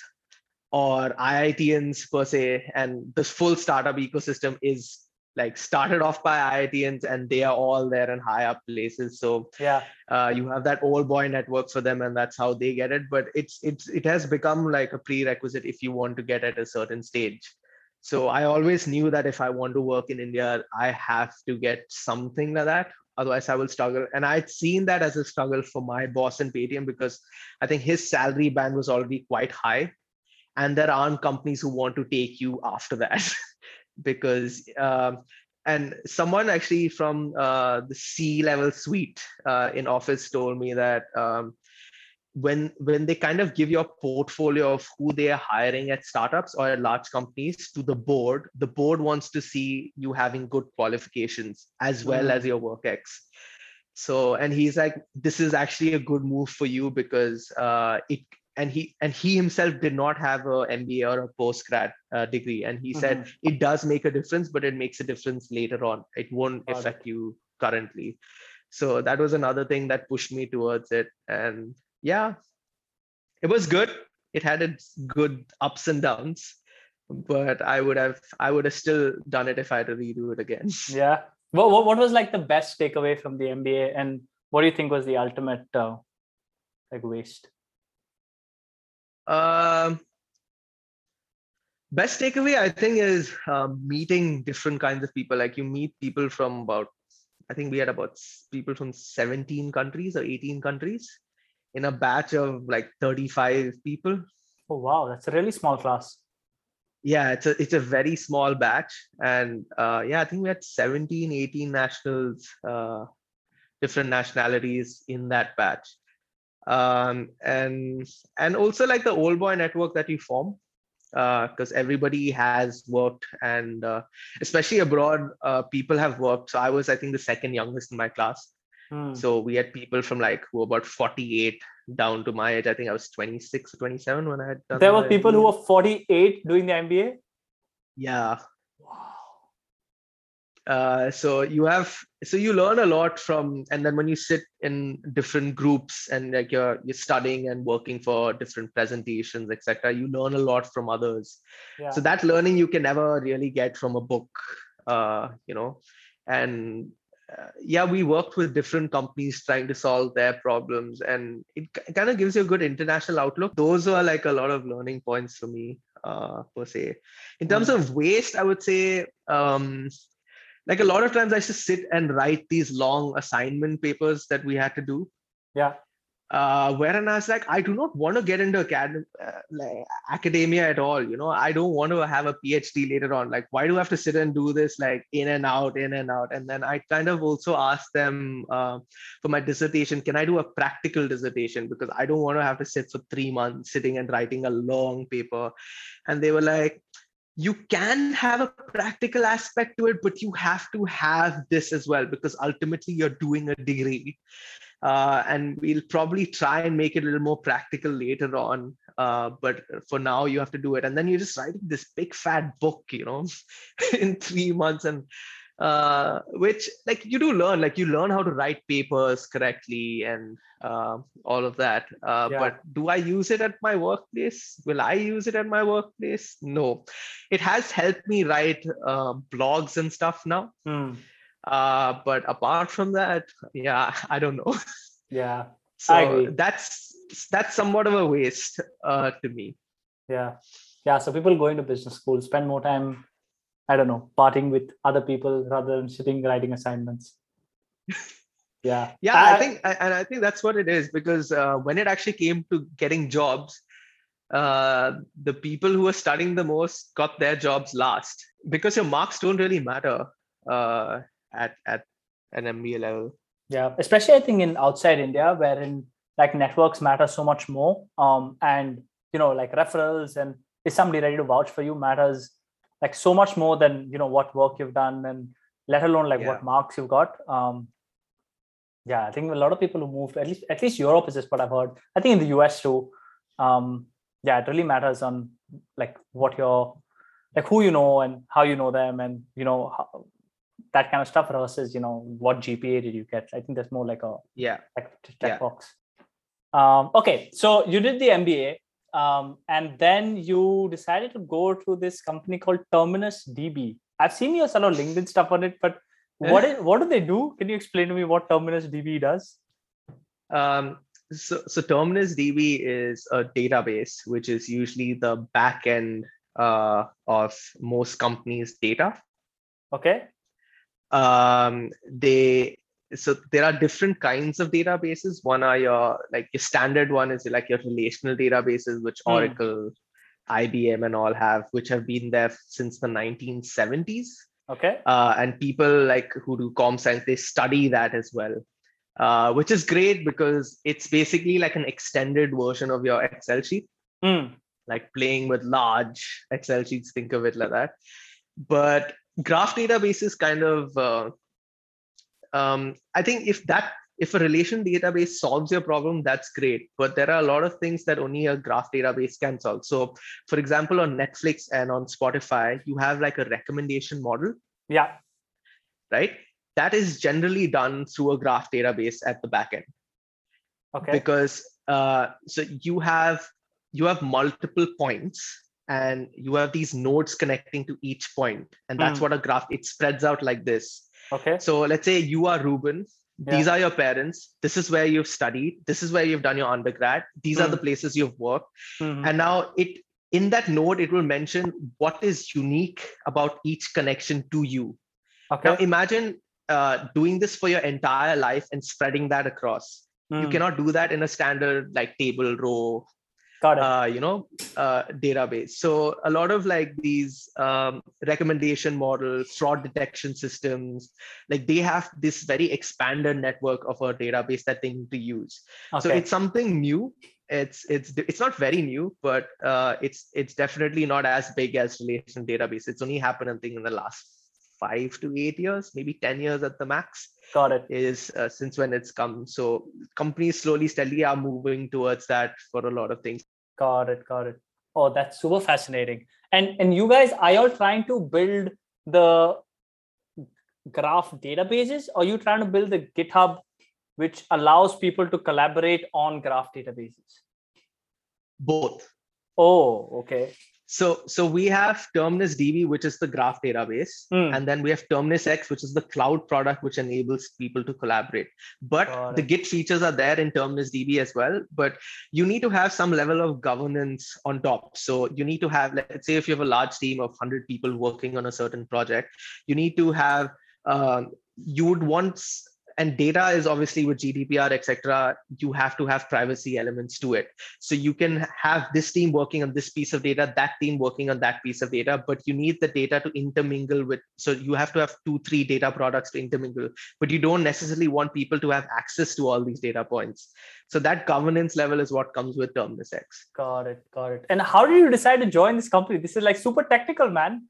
or I I T Ns per se, and this full startup ecosystem is like started off by I I T Ns, and they are all there in high up places. So yeah, uh, you have that old boy network for them, and that's how they get it. But it's it's it has become like a prerequisite if you want to get at a certain stage. So I always knew that if I want to work in India, I have to get something like that. Otherwise, I will struggle. And I'd seen that as a struggle for my boss in Paytm because I think his salary band was already quite high. And there aren't companies who want to take you after that because, um, and someone actually from uh, the C-level suite uh, in office told me that um, when when they kind of give your portfolio of who they are hiring at startups or at large companies to the board, the board wants to see you having good qualifications as well Mm. as your work ex. So, and he's like, this is actually a good move for you because uh, it and he and he himself did not have a M B A or a postgrad uh, degree, and he said Mhm. it does make a difference, but it makes a difference later on. It won't Got it. affect you currently. So that was another thing that pushed me towards it. And yeah, it was good. It had its good ups and downs, but I would have I would have still done it if I had to redo it again. Yeah. What, what what was like the best takeaway from the M B A, and what do you think was the ultimate uh, like waste? Um, best takeaway I think is um, meeting different kinds of people. Like you meet people from about I think we had about s- people from seventeen countries or eighteen countries in a batch of like thirty-five people. Oh wow, that's a really small class. Yeah, it's a it's a very small batch. And uh, yeah, I think we had seventeen, eighteen nationals, uh, different nationalities in that batch. Um, and and also like the old boy network that you form, because everybody has worked, and uh, especially abroad, uh, people have worked. So I was, I think, the second youngest in my class. Hmm. So we had people from like who were about forty-eight down to my age. I think I was twenty-six or twenty-seven when I had There done were the people who M B A. were forty-eight doing the M B A. Yeah. Wow. Uh, so you have so you learn a lot from, and then when you sit in different groups and like you're you're studying and working for different presentations, et cetera, you learn a lot from others. So Yeah. that learning you can never really get from a book, uh, you know. And uh, yeah, we worked with different companies trying to solve their problems, and it, it kind of gives you a good international outlook. Those are like a lot of learning points for me, uh, per se. In terms Hmm. of waste, I would say. Um, like a lot of times I used to sit and write these long assignment papers that we had to do. Yeah. Uh, wherein I was like, I do not want to get into acad- uh, like academia at all. You know, I don't want to have a PhD later on. Like, why do I have to sit and do this like in and out, in and out? And then I kind of also asked them uh, for my dissertation, can I do a practical dissertation? Because I don't want to have to sit for three months sitting and writing a long paper. And they were like, you can have a practical aspect to it, but you have to have this as well, because ultimately you're doing a degree. Uh, and we'll probably try and make it a little more practical later on. Uh, but for now, you have to do it. And then you're just writing this big fat book, you know, in three months. And uh, which like you do learn, like you learn how to write papers correctly and uh, all of that. Uh, Yeah. but do I use it at my workplace? Will I use it at my workplace? No. It has helped me write uh, blogs and stuff now. Hmm. Uh, but apart from that, yeah, I don't know. Yeah. I So agree. that's that's somewhat of a waste uh, to me. Yeah. Yeah. So people going to business school spend more time, I don't know, partying with other people rather than sitting writing assignments. Yeah. Yeah, I I, think, and I think that's what it is, because uh, when it actually came to getting jobs, uh, the people who were studying the most got their jobs last, because your marks don't really matter uh, at at an M B A level. Yeah, especially I think in outside India, wherein like networks matter so much more. Um, and you know, like referrals and is somebody ready to vouch for you matters like so much more than you know what work you've done, and let alone like Yeah, what marks you've got. Um, yeah, I think a lot of people who moved, at least at least Europe is just what I've heard. I think in the U S too. Um, yeah, it really matters on like what you're like who you know and how you know them, and you know how, that kind of stuff versus you know what G P A did you get. I think that's more like a yeah, check, yeah. checkbox. Um, okay, so you did the M B A, um, and then you decided to go to this company called Terminus D B. I've seen your sort of LinkedIn stuff on it, but what is what do they do? Can you explain to me what Terminus D B does? Um, so, so Terminus D B is a database, which is usually the back end uh, of most companies' data. Okay. Um, they so there are different kinds of databases. One are your like your standard one is like your relational databases, which Hmm. Oracle, I B M, and all have, which have been there since the nineteen seventies. Okay. Uh, and people like who do comp science, they study that as well, uh, which is great because it's basically like an extended version of your Excel sheet, Hmm. like playing with large Excel sheets. Think of it like that. But graph databases kind of uh, um, I think if that if a relation database solves your problem, that's great. But there are a lot of things that only a graph database can solve. So, for example, on Netflix and on Spotify, you have like a recommendation model, Yeah. right? That is generally done through a graph database at the back end, Okay. because uh, so you have you have multiple points and you have these nodes connecting to each point, and that's Hmm. what a graph, it spreads out like this. Okay. So let's say you are Ruben. These Yeah. are your parents. This is where you've studied. This is where you've done your undergrad. These are the Hmm. places you've worked. Hmm. And now it in that node, it will mention what is unique about each connection to you. Now Okay. imagine uh, doing this for your entire life and spreading that across. You Hmm. cannot do that in a standard like table row, Got it. uh, you know, uh, database. So a lot of like these um, recommendation models, fraud detection systems, like they have this very expanded network of a database that they need to use. So Okay. it's something new. It's it's it's not very new, but uh, it's it's definitely not as big as relational database. It's only happened, I think, in the last five to eight years, maybe ten years at the max, Got it. is uh, since when it's come. So companies slowly, steadily are moving towards that for a lot of things. Got it. Got it. Oh, that's super fascinating. And and you guys, are you all trying to build the graph databases, or are you trying to build the GitHub which allows people to collaborate on graph databases? Both. Oh, okay. So, so we have Terminus D B, which is the graph database, Hmm. and then we have Terminus X, which is the cloud product which enables people to collaborate. But Got the it. Git features are there in Terminus D B as well. But you need to have some level of governance on top. So you need to have, let's say, if you have a large team of one hundred people working on a certain project, you need to have. Uh, you would want, and data is obviously with G D P R, et cetera, you have to have privacy elements to it. So you can have this team working on this piece of data, that team working on that piece of data, but you need the data to intermingle with, so you have to have two, three data products to intermingle, but you don't necessarily want people to have access to all these data points. So that governance level is what comes with Terminus X. Got it. Got it. And how did you decide to join this company? This is like super technical, man.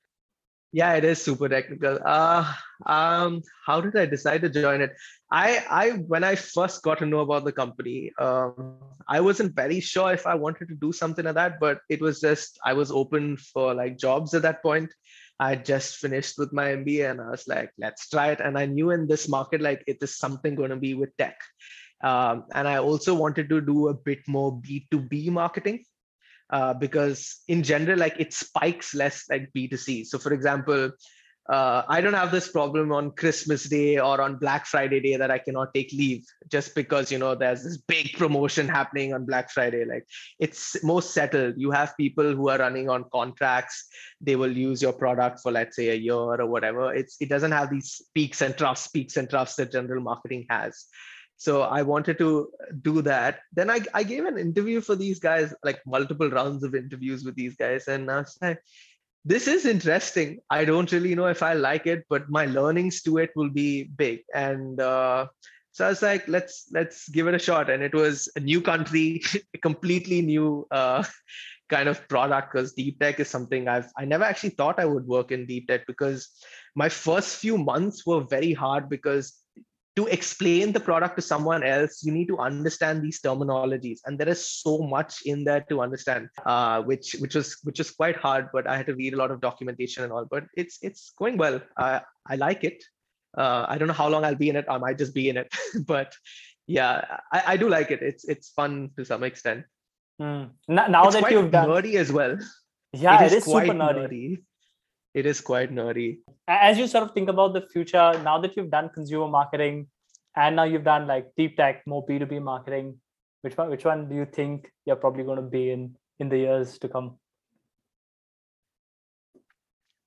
Yeah, it is super technical. Uh, um, how did I decide to join it? I, I, when I first got to know about the company, um, I wasn't very sure if I wanted to do something like that, but it was just, I was open for like jobs at that point. I had just finished with my M B A and I was like, let's try it. And I knew in this market, like it is something going to be with tech. Um, and I also wanted to do a bit more B two B marketing. Uh, because in general, like it spikes less like B two C. So for example, uh, I don't have this problem on Christmas Day or on Black Friday day that I cannot take leave just because, you know, there's this big promotion happening on Black Friday. Like it's more settled. You have people who are running on contracts. They will use your product for, let's say, a year or whatever. It's, it doesn't have these peaks and troughs, peaks and troughs that general marketing has. So I wanted to do that. Then I, I gave an interview for these guys, like multiple rounds of interviews with these guys. And I was like, this is interesting. I don't really know if I like it, but my learnings to it will be big. And uh, so I was like, let's let's give it a shot. And it was a new country, a completely new uh, kind of product, because deep tech is something I've I never actually thought I would work in deep tech, because my first few months were very hard, because to explain the product to someone else, you need to understand these terminologies, and there is so much in there to understand, uh, which which was which was quite hard. But I had to read a lot of documentation and all. But it's it's going well. I I like it. Uh, I don't know how long I'll be in it. I might just be in it, but yeah, I, I do like it. It's it's fun to some extent. Hmm. N- Now It's that quite you've done, nerdy as well. It yeah, it is is super quite nerdy. nerdy. It is quite nerdy. As you sort of think about the future, now that you've done consumer marketing and now you've done like deep tech, more B two B marketing, which one which one do you think you're probably going to be in in the years to come?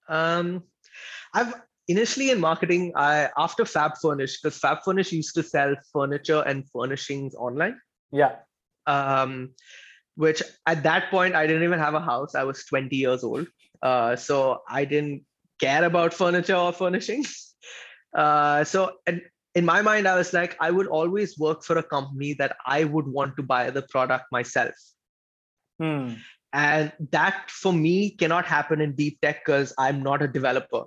Um, I've initially in marketing, I after Fab Furnish, because Fab Furnish used to sell furniture and furnishings online. Yeah. Um, which at that point I didn't even have a house. I was twenty years old, uh, so I didn't care about furniture or furnishings. Uh, so and in my mind, I was like, I would always work for a company that I would want to buy the product myself. Hmm. And that for me cannot happen in deep tech because I'm not a developer.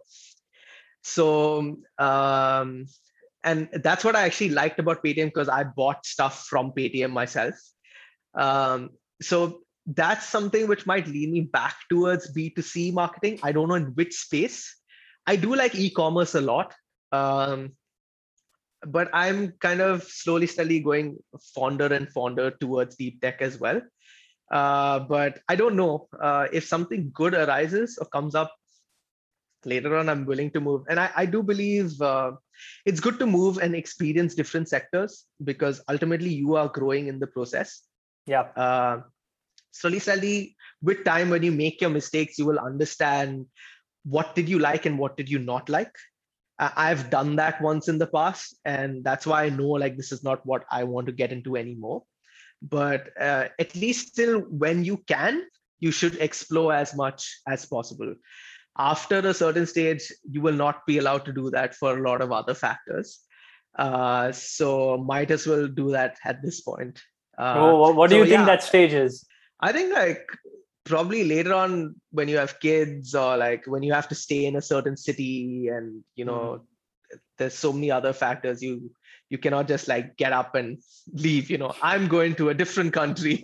So, um, and that's what I actually liked about Paytm because I bought stuff from Paytm myself. Um, so that's something which might lead me back towards B two C marketing. I don't know in which space. I do like e-commerce a lot. Um, but I'm kind of slowly, slowly going fonder and fonder towards deep tech as well. Uh, but I don't know uh, if something good arises or comes up later on, I'm willing to move. And I, I do believe uh, it's good to move and experience different sectors because ultimately you are growing in the process. Yeah. Uh, slowly, slowly, with time, when you make your mistakes, you will understand what did you like and what did you not like. I've done that once in the past, and that's why I know like this is not what I want to get into anymore. But uh, at least still, when you can, you should explore as much as possible. After a certain stage, you will not be allowed to do that for a lot of other factors. Uh, so might as well do that at this point. Uh, Oh, what do so you think yeah, that stage is? I think like probably later on when you have kids or like when you have to stay in a certain city and you know Hmm. there's so many other factors you you cannot just like get up and leave, you know I'm going to a different country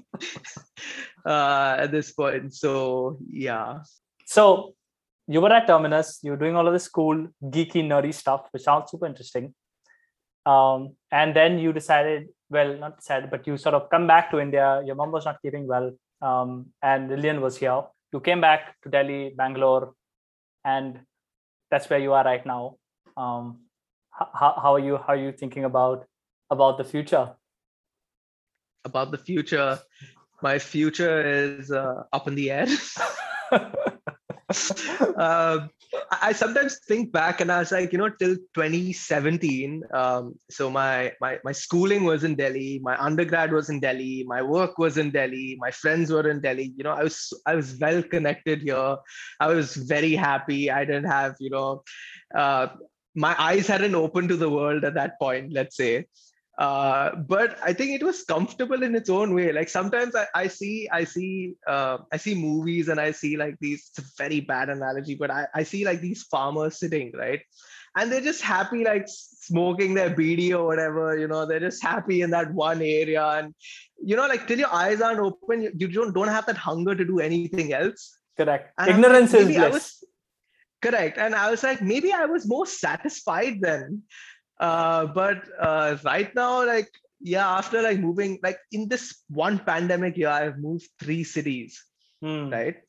uh at this point. So yeah. So you were at Terminus, you were doing all of this cool, geeky, nerdy stuff, which sounds super interesting. Um, and then you decided, well, not decided, but you sort of come back to India. Your mom was not keeping well, um, and Lillian was here. You came back to Delhi, Bangalore, and that's where you are right now. Um, how, how are you? How are you thinking about about the future? About the future, my future is uh, up in the air. um, I, I sometimes think back and I was like, you know, till twenty seventeen. Um, so my my my schooling was in Delhi, my undergrad was in Delhi, my work was in Delhi, my friends were in Delhi. You know, I was I was well connected here. I was very happy. I didn't have, you know, uh, my eyes hadn't opened to the world at that point, let's say. Uh, but I think it was comfortable in its own way. Like sometimes I, I see, I see, uh, I see movies and I see like these. It's a very bad analogy, but I, I see like these farmers sitting right, and they're just happy, like smoking their B D or whatever. You know, they're just happy in that one area, and you know, like till your eyes aren't open, you, you don't don't have that hunger to do anything else. Correct. And I'm like, Ignorance is maybe I bliss. was correct, and I was like, maybe I was more satisfied then. Uh, but uh, right now, like, yeah, after like moving, like in this one pandemic year, I've moved three cities, Hmm. right?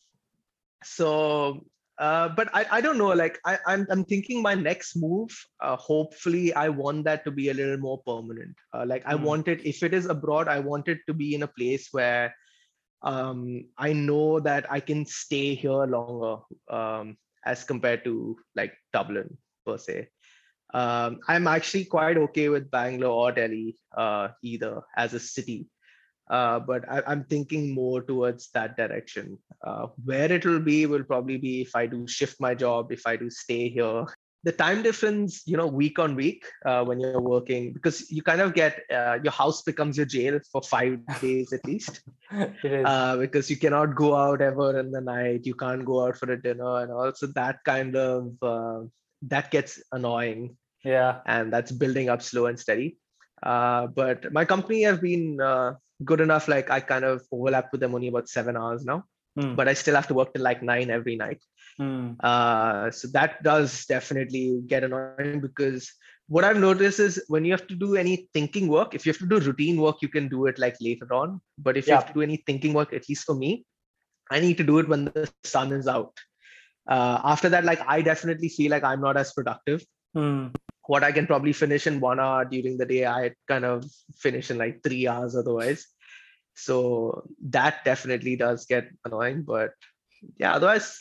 So, uh, but I, I don't know, like, I, I'm, I'm thinking my next move, uh, hopefully, I want that to be a little more permanent. Uh, like, I Hmm. want it, if it is abroad, I want it to be in a place where um, I know that I can stay here longer um, as compared to like Dublin per se. Um, I'm actually quite okay with Bangalore or Delhi uh, either as a city, uh, but I, I'm thinking more towards that direction. Uh, where it will be will probably be if I do shift my job, if I do stay here. The time difference, you know, week on week uh, when you're working, because you kind of get uh, your house becomes your jail for five days at least, It is. uh, because you cannot go out ever in the night. You can't go out for a dinner, and also that kind of uh, that gets annoying Yeah. and that's building up slow and steady. Uh, but my company have been uh, good enough. Like I kind of overlap with them only about seven hours now, Hmm. but I still have to work till like nine every night. Hmm. Uh, so that does definitely get annoying because what I've noticed is when you have to do any thinking work, if you have to do routine work, you can do it like later on. But if you have to Yeah. do any thinking work, at least for me, I need to do it when the sun is out. Uh, after that, like I definitely feel like I'm not as productive. Hmm. What I can probably finish in one hour during the day, I kind of finish in like three hours otherwise. So that definitely does get annoying. But yeah, otherwise,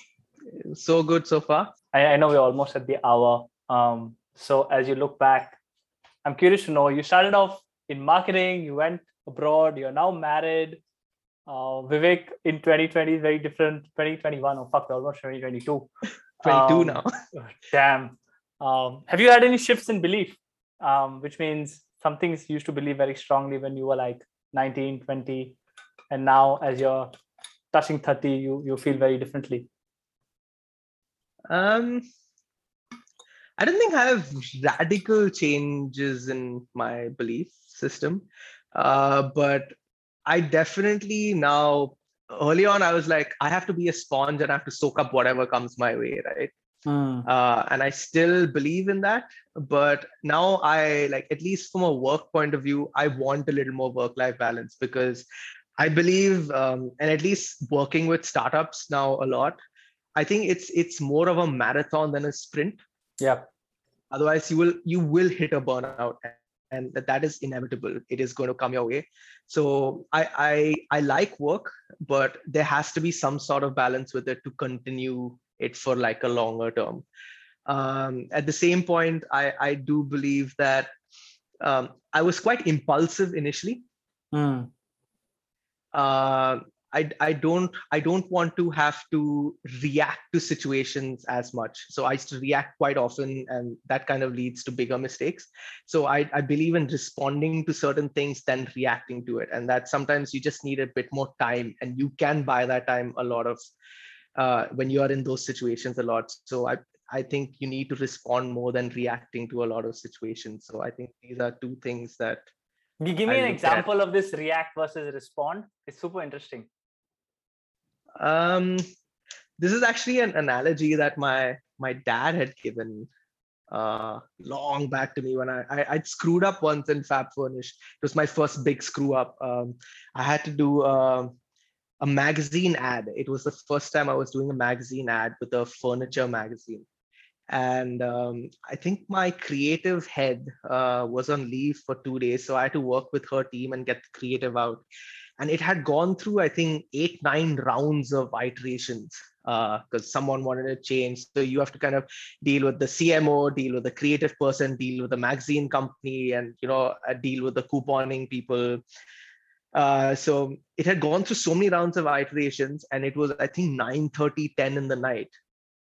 So good so far. I, I know we're almost at the hour. Um, so as you look back, I'm curious to know, you started off in marketing, you went abroad, you're now married. Uh, Vivek in twenty twenty is very different. twenty twenty-one, oh fuck, we're almost twenty twenty-two. twenty-two Um, now. Damn. Um, have you had any shifts in belief? Um, which means some things you used to believe very strongly when you were like nineteen, twenty, and now as you're touching thirty, you you feel very differently. Um, I don't think I have radical changes in my belief system, uh, but I definitely now, early on, I was like, I have to be a sponge and I have to soak up whatever comes my way, right? Mm. Uh, and I still believe in that. But now I like, at least from a work point of view, I want a little more work-life balance because I believe, um, and at least working with startups now a lot, I think it's it's more of a marathon than a sprint. Yeah. Otherwise, you will you will hit a burnout, and that, that is inevitable. It is going to come your way. So I, I I like work, but there has to be some sort of balance with it to continue it for like a longer term. Um, at the same point, I I do believe that um, I was quite impulsive initially. Mm. Uh, I, I don't I don't want to have to react to situations as much. So I used to react quite often, and that kind of leads to bigger mistakes. So I, I believe in responding to certain things than reacting to it, and that sometimes you just need a bit more time, and you can buy that time a lot of uh, when you are in those situations a lot. So I I think you need to respond more than reacting to a lot of situations. So I think these are two things that. Give me an example of this react versus respond. It's super interesting. Um, this is actually an analogy that my my dad had given uh, long back to me when I, I I'd screwed up once in Fab Furnish. It was my first big screw up. Um, I had to do uh, a magazine ad. It was the first time I was doing a magazine ad with a furniture magazine. And um, I think my creative head uh, was on leave for two days. So I had to work with her team and get the creative out. And it had gone through, I think, eight, nine rounds of iterations because uh, someone wanted to change. So you have to kind of deal with the C M O, deal with the creative person, deal with the magazine company, and you know, uh, deal with the couponing people. Uh, so it had gone through so many rounds of iterations, and it was, I think, nine thirty, ten in the night.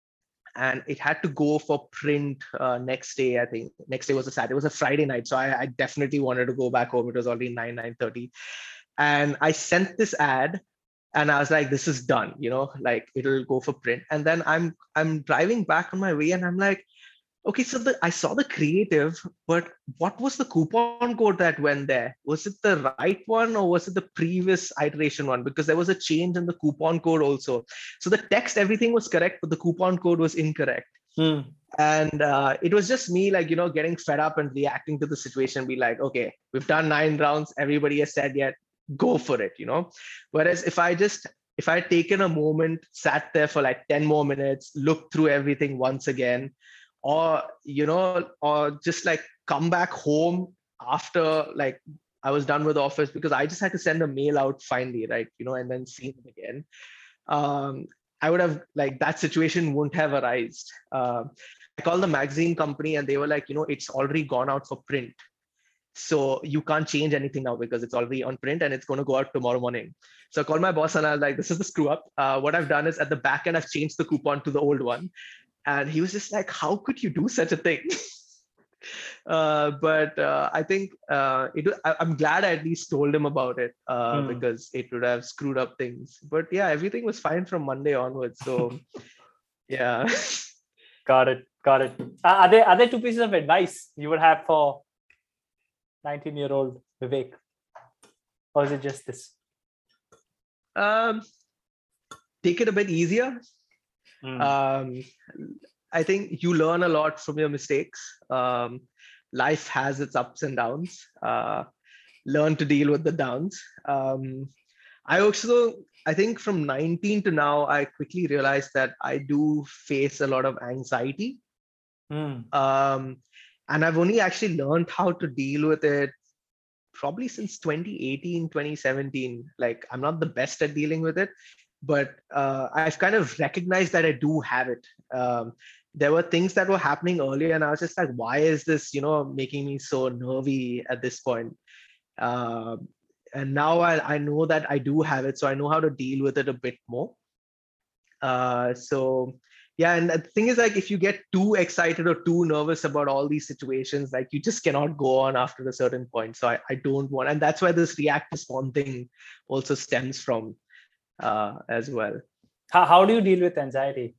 And it had to go for print uh, next day. I think next day was a Saturday. It was a Friday night, so I, I definitely wanted to go back home. It was already nine nine thirty, and I sent this ad, and I was like, "This is done." You know, like it'll go for print. And then I'm I'm driving back on my way, and I'm like, "Okay, so the I saw the creative, but what was the coupon code that went there? Was it the right one or was it the previous iteration one? Because there was a change in the coupon code also. So the text, everything was correct, but the coupon code was incorrect." Hmm. And uh, it was just me, like, you know, getting fed up and reacting to the situation, be like, okay, we've done nine rounds. Everybody has said yet, go for it, you know? Whereas if I just, if I had taken a moment, sat there for like ten more minutes, looked through everything once again, or you know, or just like come back home after like I was done with the office, because I just had to send a mail out finally, right? You know, and then see them again. Um, I would have like that situation wouldn't have arisen. Uh, I called the magazine company and they were like, you know, it's already gone out for print. So you can't change anything now because it's already on print and it's going to go out tomorrow morning. So I called my boss and I was like, this is the screw up. Uh, what I've done is at the back end, I've changed the coupon to the old one. And he was just like, how could you do such a thing? uh, but uh, I think uh, it, I, I'm glad I at least told him about it uh, hmm. because it would have screwed up things. But yeah, everything was fine from Monday onwards. So yeah. Got it. Got it. Uh, are there are there two pieces of advice you would have for nineteen-year-old Vivek? Or is it just this? Um, take it a bit easier. Mm. Um, I think you learn a lot from your mistakes. Um, life has its ups and downs. Uh, learn to deal with the downs. Um, I also, I think from nineteen to now, I quickly realized that I do face a lot of anxiety. Mm. Um, and I've only actually learned how to deal with it probably since twenty eighteen, twenty seventeen. Like I'm not the best at dealing with it, but uh, I've kind of recognized that I do have it. Um, there were things that were happening earlier, and I was just like, why is this, you know, making me so nervy at this point? Uh, and now I, I know that I do have it, so I know how to deal with it a bit more. Uh, so yeah, and the thing is, like, if you get too excited or too nervous about all these situations, like, you just cannot go on after a certain point. So I, I don't want, and that's where this react respond thing also stems from uh, as well. How, how do you deal with anxiety?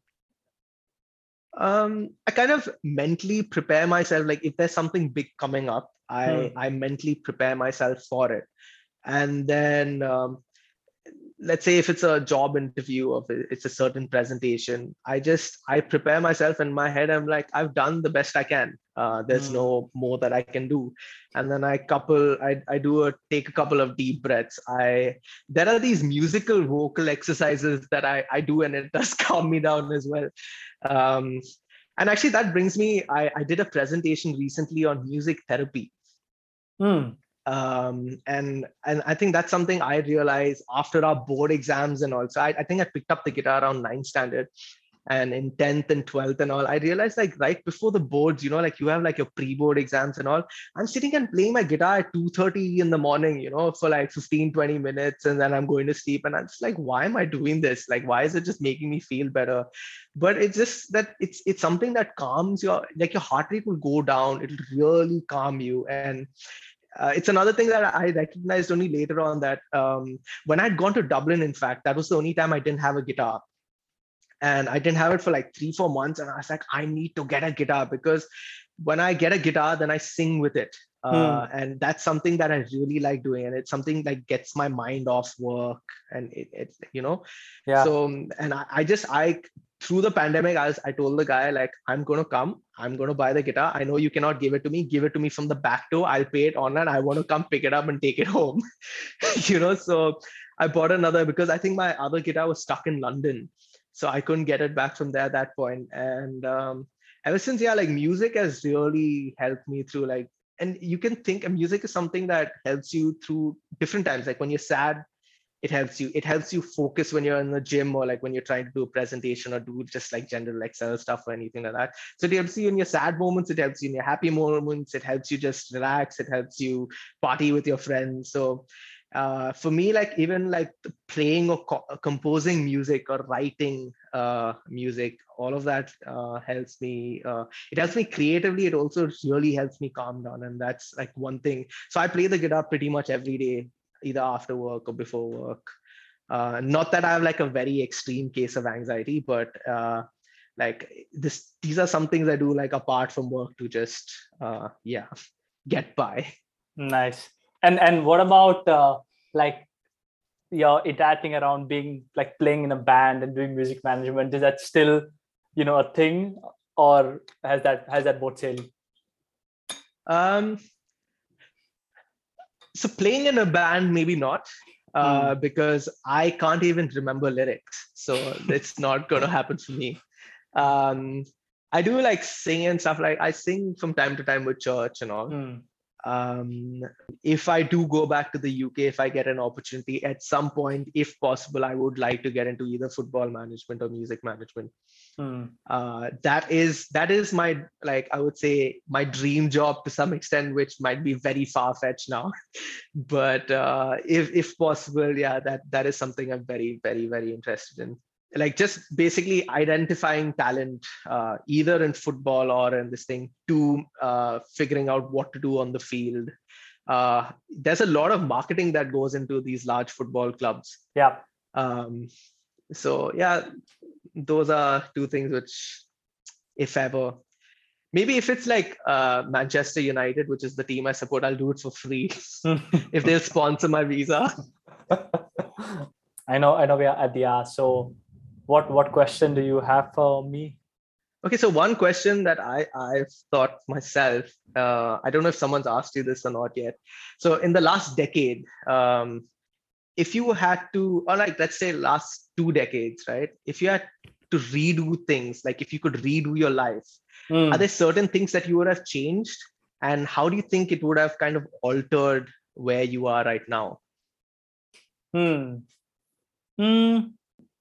Um, I kind of mentally prepare myself. Like, if there's something big coming up, I Hmm. I mentally prepare myself for it. And then um, let's say if it's a job interview or if it's a certain presentation, I just I prepare myself in my head. I'm like, I've done the best I can. Uh, there's Hmm. no more that I can do. And then I couple I, I do a take a couple of deep breaths. I There are these musical vocal exercises that I, I do, and it does calm me down as well. Um, and actually that brings me, I, I did a presentation recently on music therapy. Hmm. um, and and I think that's something I realized after our board exams and all. So I, I think I picked up the guitar around ninth standard, and in tenth and twelfth and all, I realized, like, right before the boards, you know, like, you have like your pre-board exams and all. I'm sitting and playing my guitar at two thirty in the morning, you know, for like fifteen twenty minutes, and then I'm going to sleep, and I'm just like, why am I doing this? Like, why is it just making me feel better? But it's just that it's it's something that calms your, like, your heart rate will go down. It'll really calm you. And uh, it's another thing that I recognized only later on, that um, when I'd gone to Dublin, in fact, that was the only time I didn't have a guitar. And I didn't have it for like three, four months. And I was like, I need to get a guitar, because when I get a guitar, then I sing with it. Hmm. Uh, and that's something that I really like doing. And it's something that gets my mind off work. And it, it you know, Yeah. so, and I, I just, I, through the pandemic, I was, I told the guy, like, I'm going to come, I'm going to buy the guitar. I know you cannot give it to me. Give it to me from the back door. I'll pay it online. I want to come pick it up and take it home. you know, so I bought another, because I think my other guitar was stuck in London. So I couldn't get it back from there at that point. And um, ever since, yeah, like, music has really helped me through, like, and you can think music is something that helps you through different times. Like, when you're sad, it helps you. It helps you focus when you're in the gym, or like when you're trying to do a presentation or do just like general Excel stuff or anything like that. So it helps you in your sad moments. It helps you in your happy moments. It helps you just relax. It helps you party with your friends. So uh, for me, like, even like playing or co- composing music or writing uh, music, all of that uh, helps me. Uh, it helps me creatively. It also really helps me calm down, and that's like one thing. So I play the guitar pretty much every day, either after work or before work. Uh, not that I have like a very extreme case of anxiety, but uh, like this, these are some things I do like apart from work to just uh, yeah, get by. Nice. And and what about uh, like you're interacting around being like playing in a band and doing music management? Is that still, you know, a thing, or has that has that boat sailed? Um, so playing in a band, maybe not, uh, Hmm. because I can't even remember lyrics, so it's not going to happen for me. Um, I do like sing and stuff. Like, I sing from time to time with church and all. Hmm. Um, if I do go back to the U K, if I get an opportunity at some point, if possible, I would like to get into either football management or music management. Hmm. Uh, that is that is my, like, I would say, my dream job to some extent, which might be very far fetched now. But uh, if if possible, yeah, that that is something I'm very very very interested in. Like, just basically identifying talent, uh, either in football or in this thing, to uh, figuring out what to do on the field. Uh, there's a lot of marketing that goes into these large football clubs. Yeah. Um, so yeah, those are two things which, if ever, maybe if it's like uh, Manchester United, which is the team I support, I'll do it for free if they'll sponsor my visa. I know, I know we are at the hour. So what what question do you have for me? Okay, so one question that I I've thought myself, uh, I don't know if someone's asked you this or not yet. So in the last decade, um, if you had to, or like, let's say last two decades, right? If you had to redo things, like if you could redo your life, are Hmm. there certain things that you would have changed? And how do you think it would have kind of altered where you are right now? Hmm. Hmm.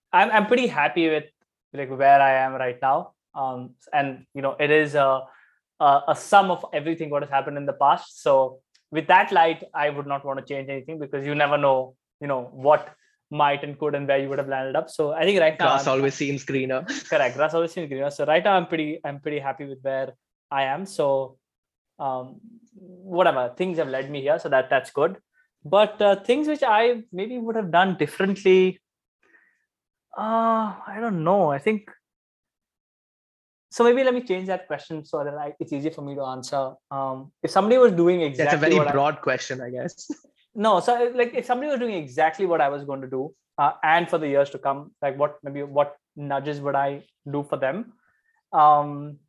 I'm I'm pretty happy with like where I am right now. Um, and you know, it is a, a a sum of everything what has happened in the past. So with that light, I would not want to change anything because you never know, you know, what might and could and where you would have landed up. So I think right now, Grass I'm, always seems greener. correct. Grass always seems greener. So right now, I'm pretty I'm pretty happy with where I am. So um, whatever things have led me here, so that that's good. But uh, things which I maybe would have done differently, uh, I don't know. I think so. Maybe let me change that question so that I, it's easier for me to answer. Um, if somebody was doing That's a exactly very what I broad question, I guess. no, so like if somebody was doing exactly what I was going to do, uh, and for the years to come, like what maybe what nudges would I do for them? Um,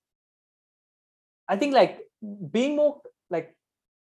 I think like being more like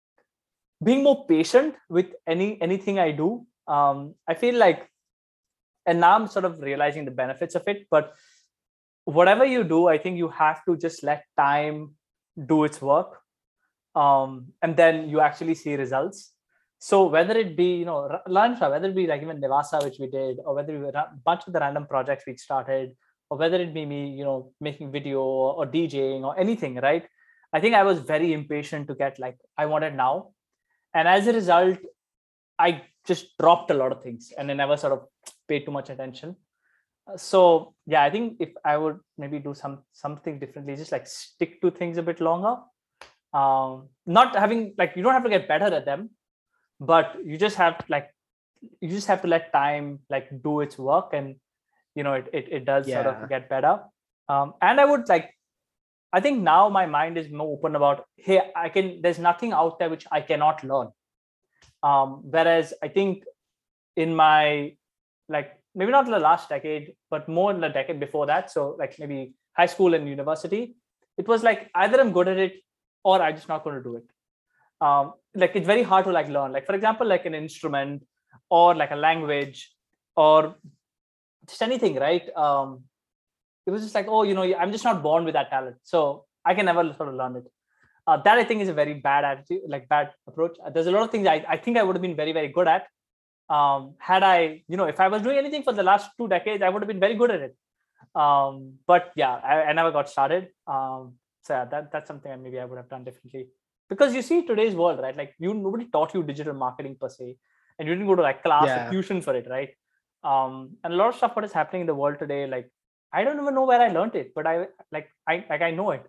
being more patient with any anything I do. Um, I feel like, and now I'm sort of realizing the benefits of it. But whatever you do, I think you have to just let time do its work, um, and then you actually see results. So whether it be you know Ra- Lansha, whether it be like even Nevasa, which we did, or whether it be a bunch of the random projects we started, or whether it be me, you know, making video or DJing or anything, right? I think I was very impatient to get like I wanted now, and as a result, I just dropped a lot of things and I never sort of paid too much attention. Uh, So yeah, I think if I would maybe do some something differently, just like stick to things a bit longer. Um, not having like you don't have to get better at them, but you just have like you just have to let time like do its work, and you know it it, it does sort of Yeah. get better. Um, and I would like I think now my mind is more open about hey, I can there's nothing out there which I cannot learn. Um, whereas I think in my like maybe not in the last decade, but more in the decade before that. So like maybe high school and university, it was like either I'm good at it or I'm just not going to do it. Um, like it's very hard to like learn. Like for example, like an instrument or like a language or just anything, right? Um, it was just like, oh, you know, I'm just not born with that talent, so I can never sort of learn it. Uh, that I think is a very bad attitude, like bad approach. Uh, There's a lot of things I, I think I would have been very, very good at. Um, had I, you know, if I was doing anything for the last two decades, I would have been very good at it. Um, but yeah, I, I never got started. Um, so yeah, that, that's something I maybe I would have done differently. Because you see today's world, right? Like you nobody taught you digital marketing per se, and you didn't go to like class or Yeah. tuition for it, right? Um, and a lot of stuff what is happening in the world today, like I don't even know where I learned it, but I like I like I know it.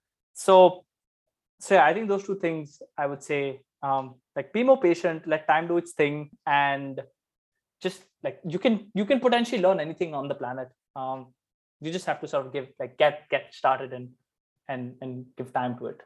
So so yeah, I think those two things I would say, um, like be more patient, let time do its thing, and just like you can you can potentially learn anything on the planet. Um, you just have to sort of give like get get started and and and give time to it.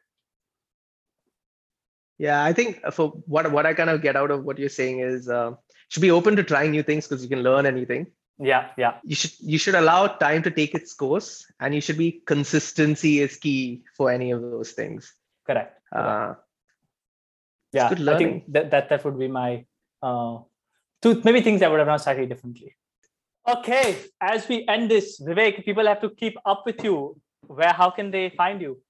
Yeah, I think for what what I kind of get out of what you're saying is uh, should be open to trying new things because you can learn anything. Yeah, yeah, You should you should allow time to take its course, and you should be consistency is key for any of those things. correct. correct. Uh, it's Yeah, good I learning. think that that that would be my uh, two maybe things I would have done slightly differently. Okay, as we end this, Vivek, people have to keep up with you. Where how can they find you?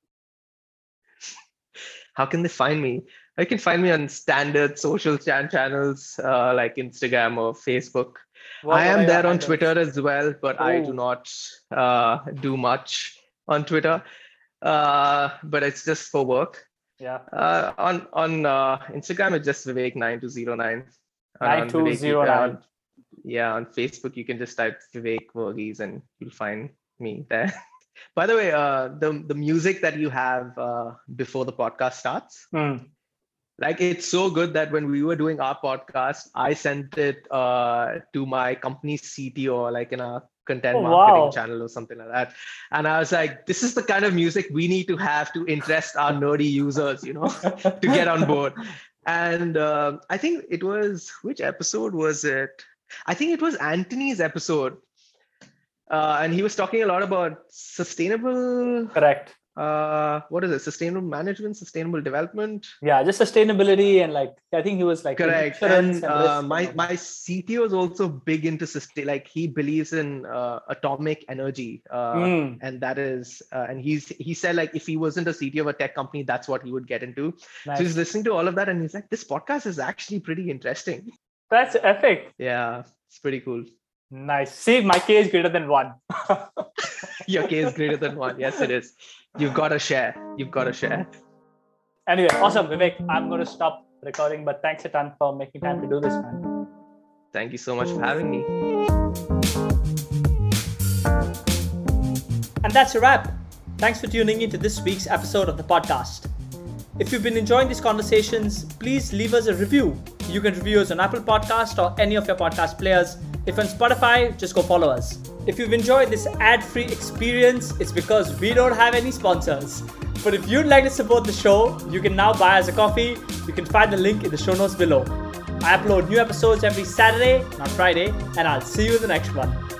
How can they find me? You can find me on standard social chan channels uh, like Instagram or Facebook. What I what are am your there on handles? Twitter as well, but I do Oh, not uh, do much on Twitter. Uh, but it's just for work. yeah, Uh, on on uh, Instagram, it's just Vivek nine two zero nine. And nine on two Vivek, you- zero uh, nine. on yeah, on Facebook, you can just type Vivek Varghese and you'll find me there. By the way, uh, the the music that you have uh, before the podcast starts, Hmm. like it's so good that when we were doing our podcast, I sent it uh, to my company's C T O, like in a content Oh marketing wow. channel or something like that. And I was like, this is the kind of music we need to have to interest our nerdy users, you know, to get on board. And uh, I think it was, which episode was it? I think it was Anthony's episode. Uh, and he was talking a lot about sustainable, Correct. uh, what is it? Sustainable management, sustainable development. Yeah, just sustainability and like I think he was like in Correct. insurance And and uh, risk and my all that. my C T O is also big into sustain. Like he believes in uh, atomic energy, uh, Mm, and that is, uh, and he's he said like if he wasn't a C T O of a tech company, that's what he would get into. So he's nice. listening to all of that, and he's like, this podcast is actually pretty interesting. That's epic. Yeah, it's pretty cool. Nice. See, my K is greater than one. Your K is greater than one. Yes, it is. You've got to share. You've got to share. Anyway, awesome, Vivek. I'm going to stop recording, but thanks a ton for making time to do this, man. Thank you so much for having me. And that's a wrap. Thanks for tuning in to this week's episode of the podcast. If you've been enjoying these conversations, please leave us a review. You can review us on Apple Podcast or any of your podcast players. If on Spotify, just go follow us. If you've enjoyed this ad-free experience, it's because we don't have any sponsors. But if you'd like to support the show, you can now buy us a coffee. You can find the link in the show notes below. I upload new episodes every Saturday, not Friday, and I'll see you in the next one.